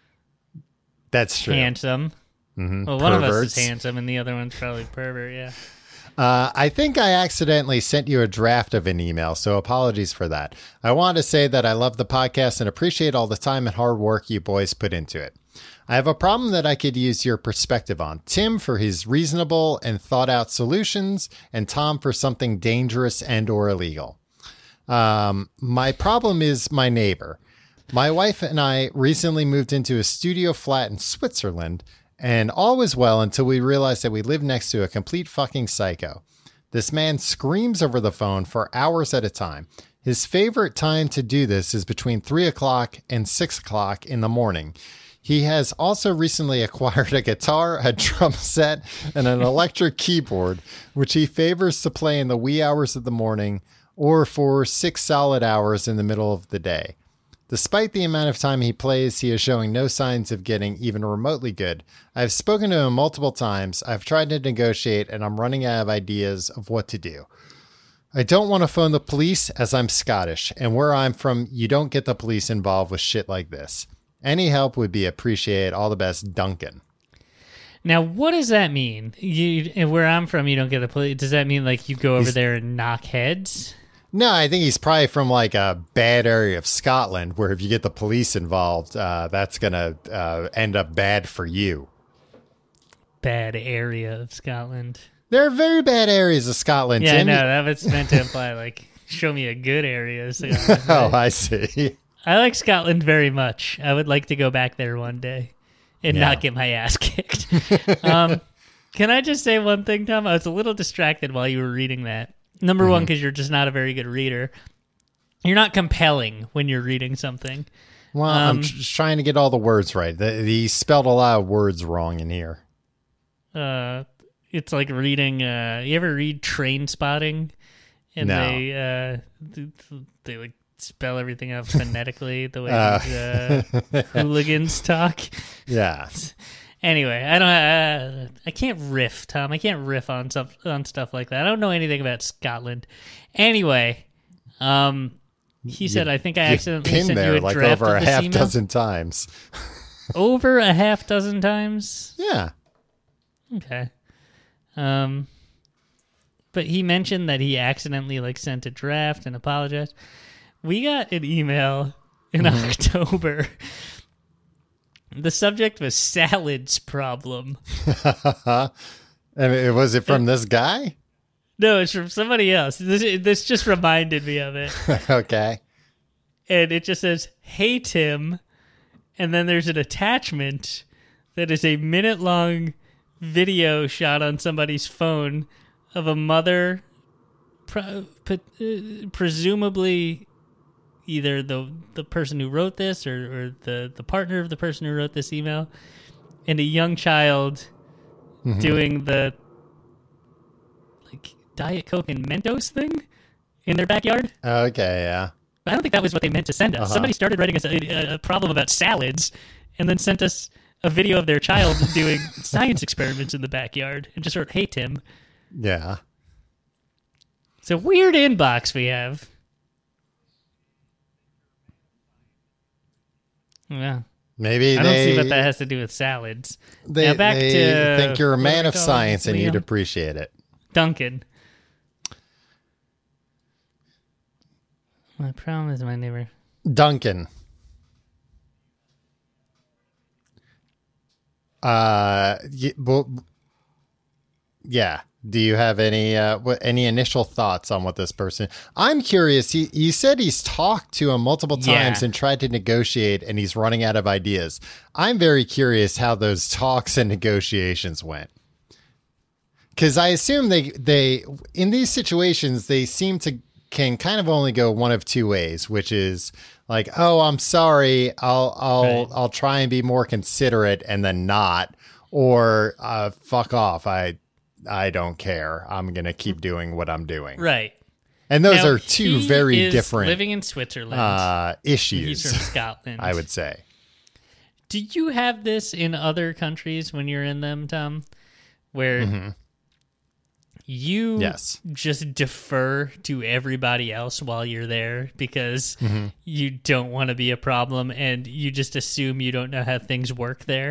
That's true. Handsome. Mhm. Well, one of us Perverts. is handsome, and the other one's probably pervert. Yeah. Uh, I think I accidentally sent you a draft of an email, so apologies for that. I want to say that I love the podcast and appreciate all the time and hard work you boys put into it. I have a problem that I could use your perspective on. Tim for his reasonable and thought out solutions, and Tom for something dangerous and or illegal. Um, my problem is my neighbor. My wife and I recently moved into a studio flat in Switzerland, and all was well until we realized that we lived next to a complete fucking psycho. This man screams over the phone for hours at a time. His favorite time to do this is between three o'clock and six o'clock in the morning. He has also recently acquired a guitar, a drum set, and an electric keyboard, which he favors to play in the wee hours of the morning or for six solid hours in the middle of the day. Despite the amount of time he plays, he is showing no signs of getting even remotely good. I've spoken to him multiple times, I've tried to negotiate, and I'm running out of ideas of what to do. I don't want to phone the police as I'm Scottish, and where I'm from, you don't get the police involved with shit like this. Any help would be appreciated. All the best, Duncan. Now, what does that mean? You, and where I'm from, you don't get the police. Does that mean like you go over He's- there and knock heads? No, I think he's probably from like a bad area of Scotland where if you get the police involved, uh, that's going to uh, end up bad for you. Bad area of Scotland. There are very bad areas of Scotland, Yeah, Tim. no, that was meant to imply like show me a good area. of Scotland. Oh, I see. I like Scotland very much. I would like to go back there one day and Yeah. not get my ass kicked. um, can I just say one thing, Tom? I was a little distracted while you were reading that. Number Mm-hmm. one, because you're just not a very good reader. You're not compelling when you're reading something. Well, I'm Um, just trying to get all the words right. The, he spelled a lot of words wrong in here. Uh, it's like reading. Uh, you ever read Train Spotting? And No. they uh, th- th- they like spell everything out phonetically the way Uh. these, uh, hooligans talk. Yeah. Anyway, I don't. Uh, I can't riff, Tom. I can't riff on stuff on stuff like that. I don't know anything about Scotland. Anyway, um, he said, "I think I You've accidentally pinned sent there you a like draft over of a this half email." dozen times. Over a half dozen times. Yeah. Okay. Um, but he mentioned that he accidentally like sent a draft and apologized. We got an email in Mm-hmm. October. The subject was salads problem. I mean, was it from this guy? No, it's from somebody else. This, this just reminded me of it. Okay. And it just says, "Hey, Tim." And then there's an attachment that is a minute long video shot on somebody's phone of a mother, pre- pre- uh, presumably either the the person who wrote this or, or the, the partner of the person who wrote this email, and a young child doing the like Diet Coke and Mentos thing in their backyard. Okay, yeah. I don't think that was what they meant to send us. Uh-huh. Somebody started writing us a, a problem about salads and then sent us a video of their child doing science experiments in the backyard and just wrote, "Hey, Tim." Yeah. It's a weird inbox we have. Yeah. Maybe I don't they, see what that has to do with salads. they, Now back they to- think you're a what man do we of call science him? and you'd Liam? appreciate it. Duncan. My problem is my neighbor. Duncan. Uh, y- well, yeah. Do you have any uh, what, any initial thoughts on what this person? I'm curious. He you said he's talked to him multiple times Yeah. and tried to negotiate, and he's running out of ideas. I'm very curious how those talks and negotiations went. Because I assume they they in these situations they seem to can kind of only go one of two ways, which is like, oh, I'm sorry, I'll I'll Right. I'll try and be more considerate, and then not, or uh, fuck off. I I don't care. I'm gonna keep doing what I'm doing. Right. And those Now, are two he very is different living in Switzerland. uh, He's issues. from Scotland. I would say. Do you have this in other countries when you're in them, Tom? Where you Yes. just defer to everybody else while you're there because you don't want to be a problem and you just assume you don't know how things work there?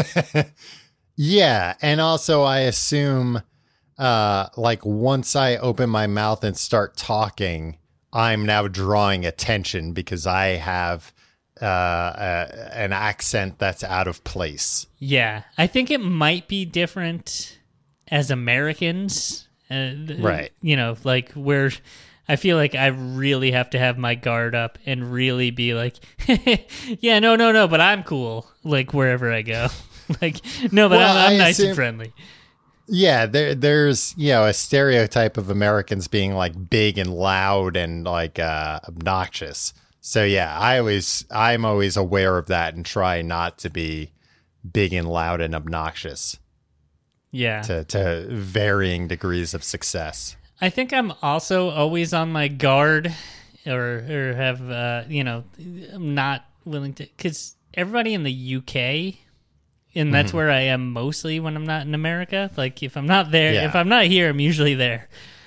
Yeah, and also I assume, uh, like once I open my mouth and start talking, I'm now drawing attention because I have uh, a, an accent that's out of place. Yeah. I think it might be different as Americans. Uh, Right. You know, like where I feel like I really have to have my guard up and really be like, yeah, no, no, no, but I'm cool. Like wherever I go. Like, no, but Well, I'm, I'm I nice assume- and friendly. Yeah, there, there's you know a stereotype of Americans being like big and loud and like uh, obnoxious. So yeah, I always I'm always aware of that and try not to be big and loud and obnoxious Yeah. to to varying degrees of success. I think I'm also always on my guard or or have, uh, you know, I'm not willing to, because everybody in the U K, and that's where I am mostly when I'm not in America. Like if I'm not there, Yeah. if I'm not here, I'm usually there.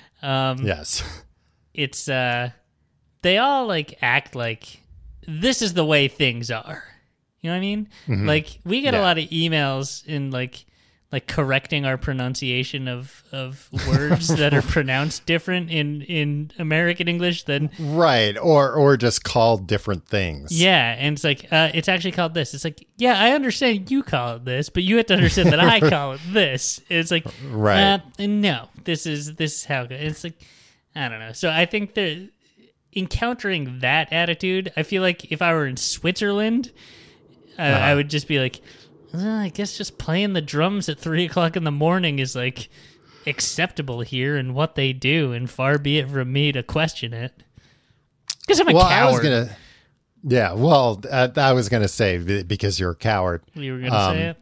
Um, Yes. It's, uh, they all like act like this is the way things are. You know what I mean? Like we get a Yeah. lot of emails in like, like correcting our pronunciation of, of words that are pronounced different in, in American English than Right, or or just called different things. yeah, and it's like uh, it's actually called this. It's like yeah, I understand you call it this, but you have to understand that I call it this. It's like Right. uh, no, this is this is how it goes. It's like I don't know. So I think that encountering that attitude, I feel like if I were in Switzerland, uh, I would just be like. Uh, I guess just playing the drums at three o'clock in the morning is like acceptable here and what they do, and far be it from me to question it. Because I'm a Well, coward. I was gonna. Yeah, well, uh, I was gonna say b- because you're a coward. You were gonna um, say it.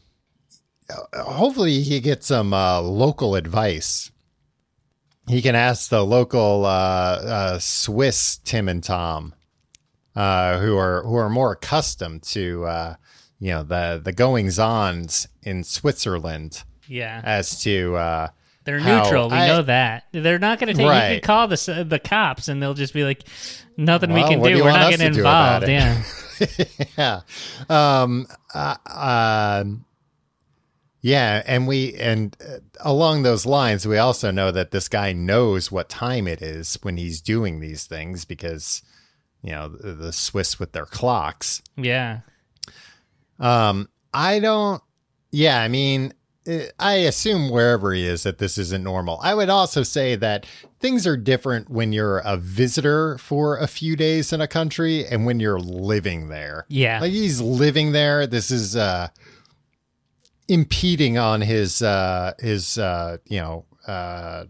Hopefully, he gets some uh, local advice. He can ask the local uh, uh, Swiss Tim and Tom, uh, who are who are more accustomed to uh, you know the the goings ons in Switzerland Yeah, as to uh, they're how neutral. We I- know that they're not going to take. You Right. can call the s- the cops, and they'll just be like, "Nothing we Well, can what do do. you We're want not us getting to do about involved." it? Yeah, yeah. Um, uh, uh, yeah. And we, and uh, along those lines, we also know that this guy knows what time it is when he's doing these things because, you know, the, the Swiss with their clocks. yeah. Um, I don't, yeah, I mean, uh, I assume wherever he is that this isn't normal. I would also say that things are different when you're a visitor for a few days in a country and when you're living there. Yeah. Like he's living there. This is uh, impeding on his, uh, his, uh, you know, uh,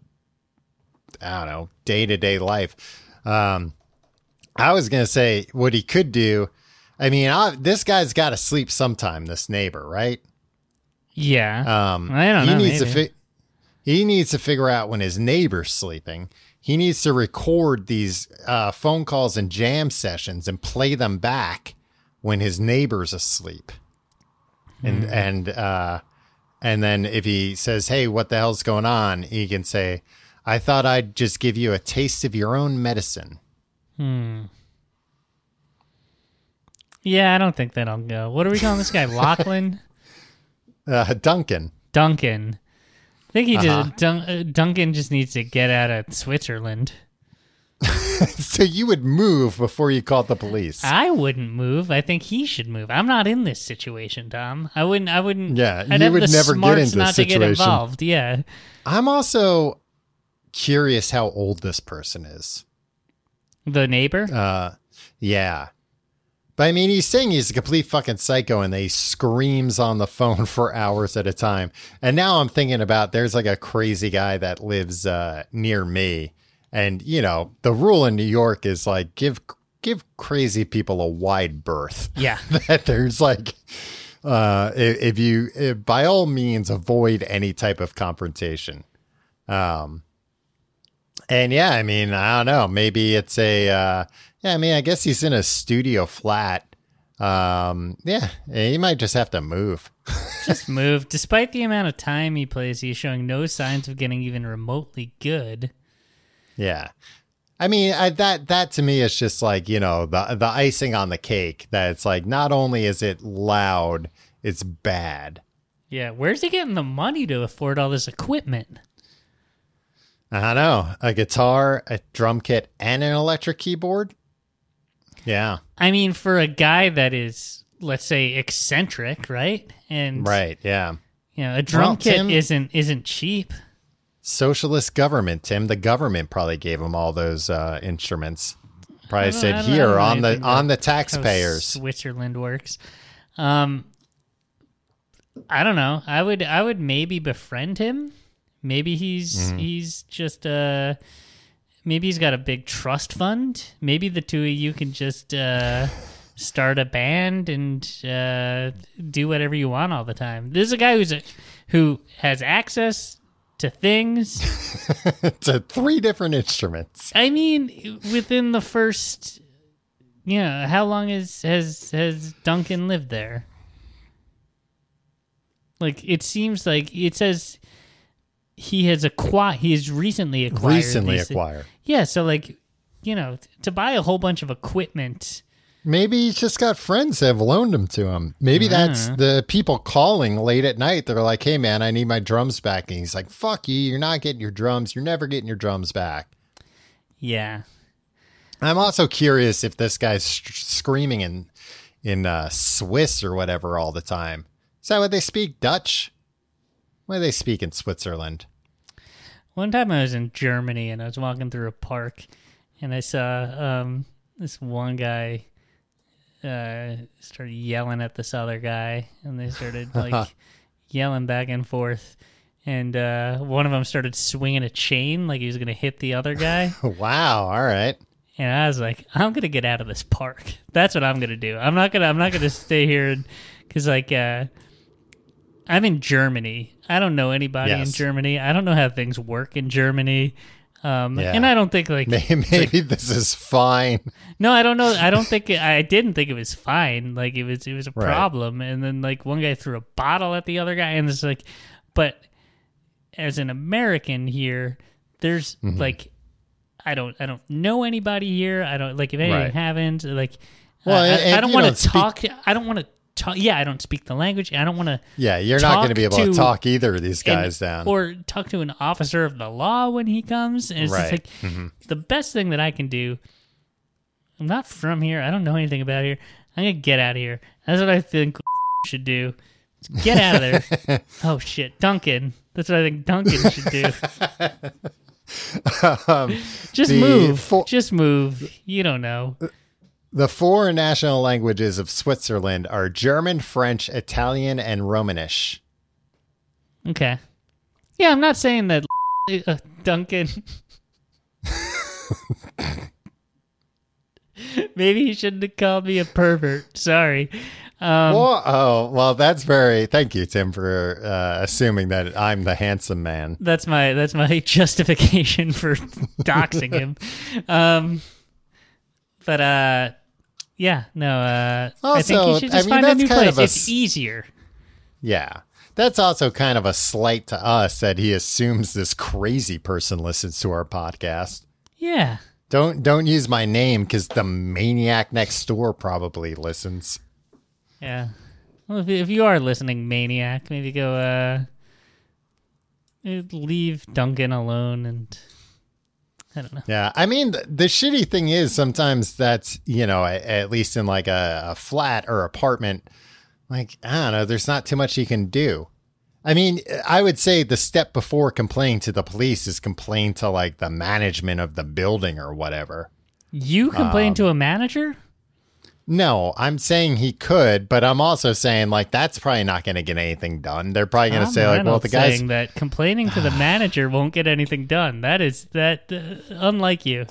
I don't know, day to day life. Um, I was going to say what he could do. I mean, I, this guy's got to sleep sometime, this neighbor, right? Yeah. Um, I don't he know, Needs to maybe. fi- he needs to figure out when his neighbor's sleeping. He needs to record these uh, phone calls and jam sessions and play them back when his neighbor's asleep. And Hmm. and uh, and then if he says, "Hey, what the hell's going on?" he can say, "I thought I'd just give you a taste of your own medicine." Yeah, I don't think that'll go. What are we calling this guy? Lachlan? Uh, Duncan. Duncan. I think he Uh-huh. just Dun- uh, Duncan just needs to get out of Switzerland. So you would move before you called the police. I wouldn't move. I think he should move. I'm not in this situation, Tom. I wouldn't. I wouldn't. Yeah, I'd you have would the never get smarts into not this to get situation. involved. Yeah. I'm also curious how old this person is. The neighbor. Uh, yeah. But I mean, he's saying he's a complete fucking psycho and he screams on the phone for hours at a time. And now I'm thinking about there's like a crazy guy that lives uh, near me. And, you know, the rule in New York is like give give crazy people a wide berth. Yeah. That there's like, uh, if, if you, if, by all means, avoid any type of confrontation. Um, and yeah, I mean, I don't know. Maybe it's a, uh, yeah, I mean, I guess he's in a studio flat. Um, yeah, he might just have to move. Just move. Despite the amount of time he plays, he's showing no signs of getting even remotely good. Yeah. I mean, I, that that to me is just like, you know, the the icing on the cake. That it's like, not only is it loud, it's bad. Yeah, where's he getting the money to afford all this equipment? I don't know. A guitar, a drum kit, and an electric keyboard? Yeah. I mean, for a guy that is, let's say, eccentric, right? And Right, yeah. you know, a drum Well, kit Tim- isn't isn't cheap. Socialist government, Tim. The government probably gave him all those uh, instruments. Probably I don't- I said, don't- I here, don't know on the anything on the about taxpayers. How Switzerland works. Um, I don't know. I would I would maybe befriend him. Maybe he's Mm-hmm. he's just uh maybe he's got a big trust fund. Maybe the two of you can just uh start a band and uh do whatever you want all the time. This is a guy who's a, who has access to things. To three different instruments. I mean, within the first, you know, how long has has has Duncan lived there? Like, it seems like it says he has acquired. He has recently acquired. Recently these- acquired. Yeah, so like, you know, to buy a whole bunch of equipment. Maybe he's just got friends that have loaned them to him. Maybe that's the people calling late at night. They're like, hey, man, I need my drums back. And he's like, fuck you. You're not getting your drums. You're never getting your drums back. Yeah, I'm also curious if this guy's st- screaming in in uh, Swiss or whatever all the time. Is that what they speak? Dutch? What do they speak in Switzerland? one time I was in Germany and I was walking through a park and I saw um, this one guy uh, started yelling at this other guy, and they started like yelling back and forth. And uh, one of them started swinging a chain like he was going to hit the other guy. Wow. All right. And I was like, I'm going to get out of this park. That's what I'm going to do. I'm not going to, I'm not going to stay here. Cause like, uh, I'm in Germany. I don't know anybody in Yes. Germany. I don't know how things work in Germany. Um, Yeah. and I don't think like, Maybe, maybe this is fine. no, I don't know. I don't think, it, I didn't think it was fine. Like it was, it was a Right. problem. And then like one guy threw a bottle at the other guy, and it's like, but as an American here, there's Mm-hmm. like, I don't, I don't know anybody here. I don't like if anything Right. happens. Like, Well, I, if I don't you want don't to speak- talk. I don't want to talk. Yeah, I don't speak the language. I don't want to. Yeah, you're not going to Talk be able to, to- talk either of these guys and- down. or talk to an officer of the law when he comes. And it's just Right. Mm-hmm. like the best thing that I can do. I'm not from here. I don't know anything about here. I'm gonna get out of here. That's what I think should do. Get out of there. Oh shit, Duncan. That's what I think Duncan should do. um, Just The move. fo- Just move. You don't know. the four national languages of Switzerland are German, French, Italian, and Romanish. Okay. Yeah, I'm not saying that uh, Duncan. Maybe he shouldn't have called me a pervert. Sorry. Um, Whoa, oh, well, that's very. Thank you, Tim, for uh, assuming that I'm the handsome man. that's my that's my justification for doxing him. Um, but uh, yeah, no. Uh, I think Also, he should just I mean, find a that's new kind place. of a It's s- easier. Yeah. That's also kind of a slight to us that he assumes this crazy person listens to our podcast. Yeah. Don't don't use my name because the maniac next door probably listens. Yeah. Well, if, if you are listening, maniac, maybe go uh, leave Duncan alone, and I don't know. Yeah, I mean, the, the shitty thing is sometimes that's, you know, at, at least in like a, a flat or apartment, like, I don't know, there's not too much you can do. I mean, I would say the step before complaining to the police is complain to like the management of the building or whatever. You complain um, to a manager? No, I'm saying he could, but I'm also saying like that's probably not going to get anything done. They're probably going to say like, well, the guy's saying that complaining to the manager won't get anything done. That is that uh, unlike you.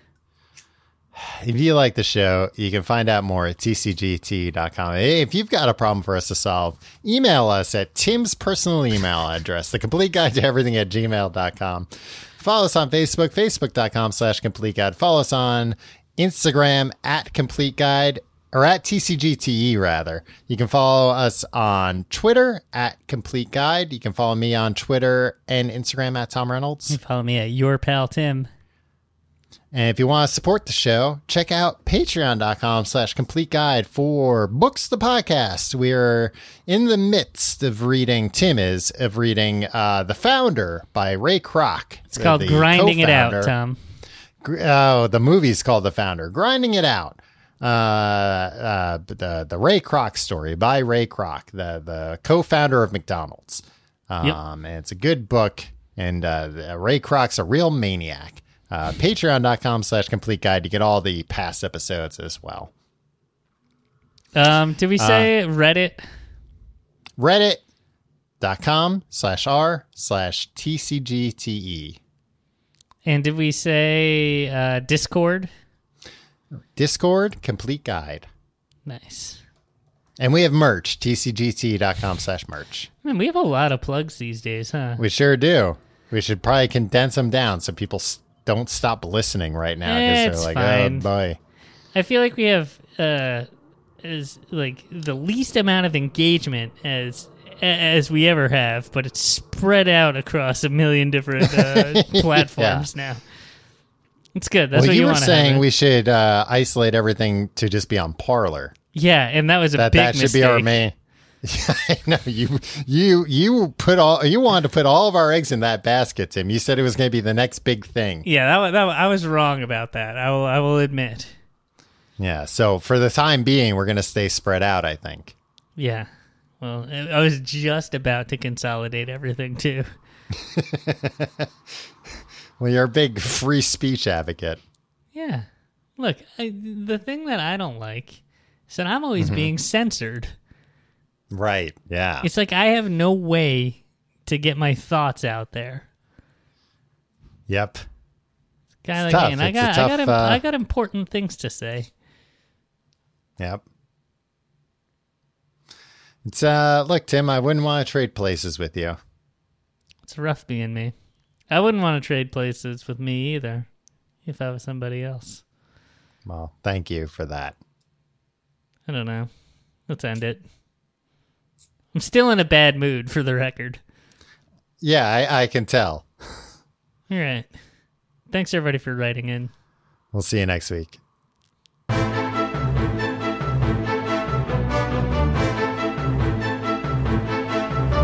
If you like the show, you can find out more at t c g t dot com. If you've got a problem for us to solve, email us at Tim's personal email address, the complete guide to everything at gmail dot com. Follow us on Facebook, facebook dot com slash complete guide. Follow us on Instagram at complete guide, or at T C G T E rather. You can follow us on Twitter at complete guide. You can follow me on Twitter and Instagram at Tom Reynolds. You can follow me at your pal Tim. And if you want to support the show, check out patreon dot com slash complete guide for Books the Podcast. We're in the midst of reading, Tim is, of reading uh, The Founder by Ray Kroc. It's called Grinding It Out, Tom. Oh, the movie's called The Founder. Grinding It Out. Uh, uh, the the Ray Kroc story by Ray Kroc, the, the co-founder of McDonald's. Um, yep. And it's a good book, and uh, Ray Kroc's a real maniac. Uh, patreon dot com slash complete guide to get all the past episodes as well. Um, did we say uh, Reddit? Reddit dot com slash r slash T C G T E. And did we say uh, Discord? Discord, complete guide. Nice. And we have merch, T C G T dot com slash merch. Man, we have a lot of plugs these days, huh? We sure do. We should probably condense them down so people st- don't stop listening right now because they're like, fine. oh boy. I feel like we have uh, as like the least amount of engagement as as we ever have, but it's spread out across a million different uh, platforms yeah. now. It's good. That's well, what you, you were want saying have, we should uh, isolate everything to just be on Parler. Yeah, and that was a that, big that should mistake. be our main. I know you you you put all you wanted to put all of our eggs in that basket, Tim. You said it was going to be the next big thing. Yeah, that, that I was wrong about that. I will I will admit. Yeah, so for the time being, we're going to stay spread out, I think. Yeah. Well, I was just about to consolidate everything too. Well, you're a big free speech advocate. Yeah. Look, I, the thing that I don't like is that I'm always mm-hmm. being censored. Right, yeah. It's like I have no way to get my thoughts out there. Yep. Kind of like, and I got, tough, I, got, uh, I got important things to say. Yep. It's, uh, look, Tim, I wouldn't want to trade places with you. It's rough being me. I wouldn't want to trade places with me either if I was somebody else. Well, thank you for that. I don't know. Let's end it. I'm still in a bad mood, for the record. Yeah, I, I can tell. All right. Thanks, everybody, for writing in. We'll see you next week.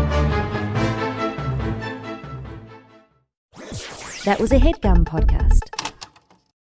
That was a HeadGum podcast.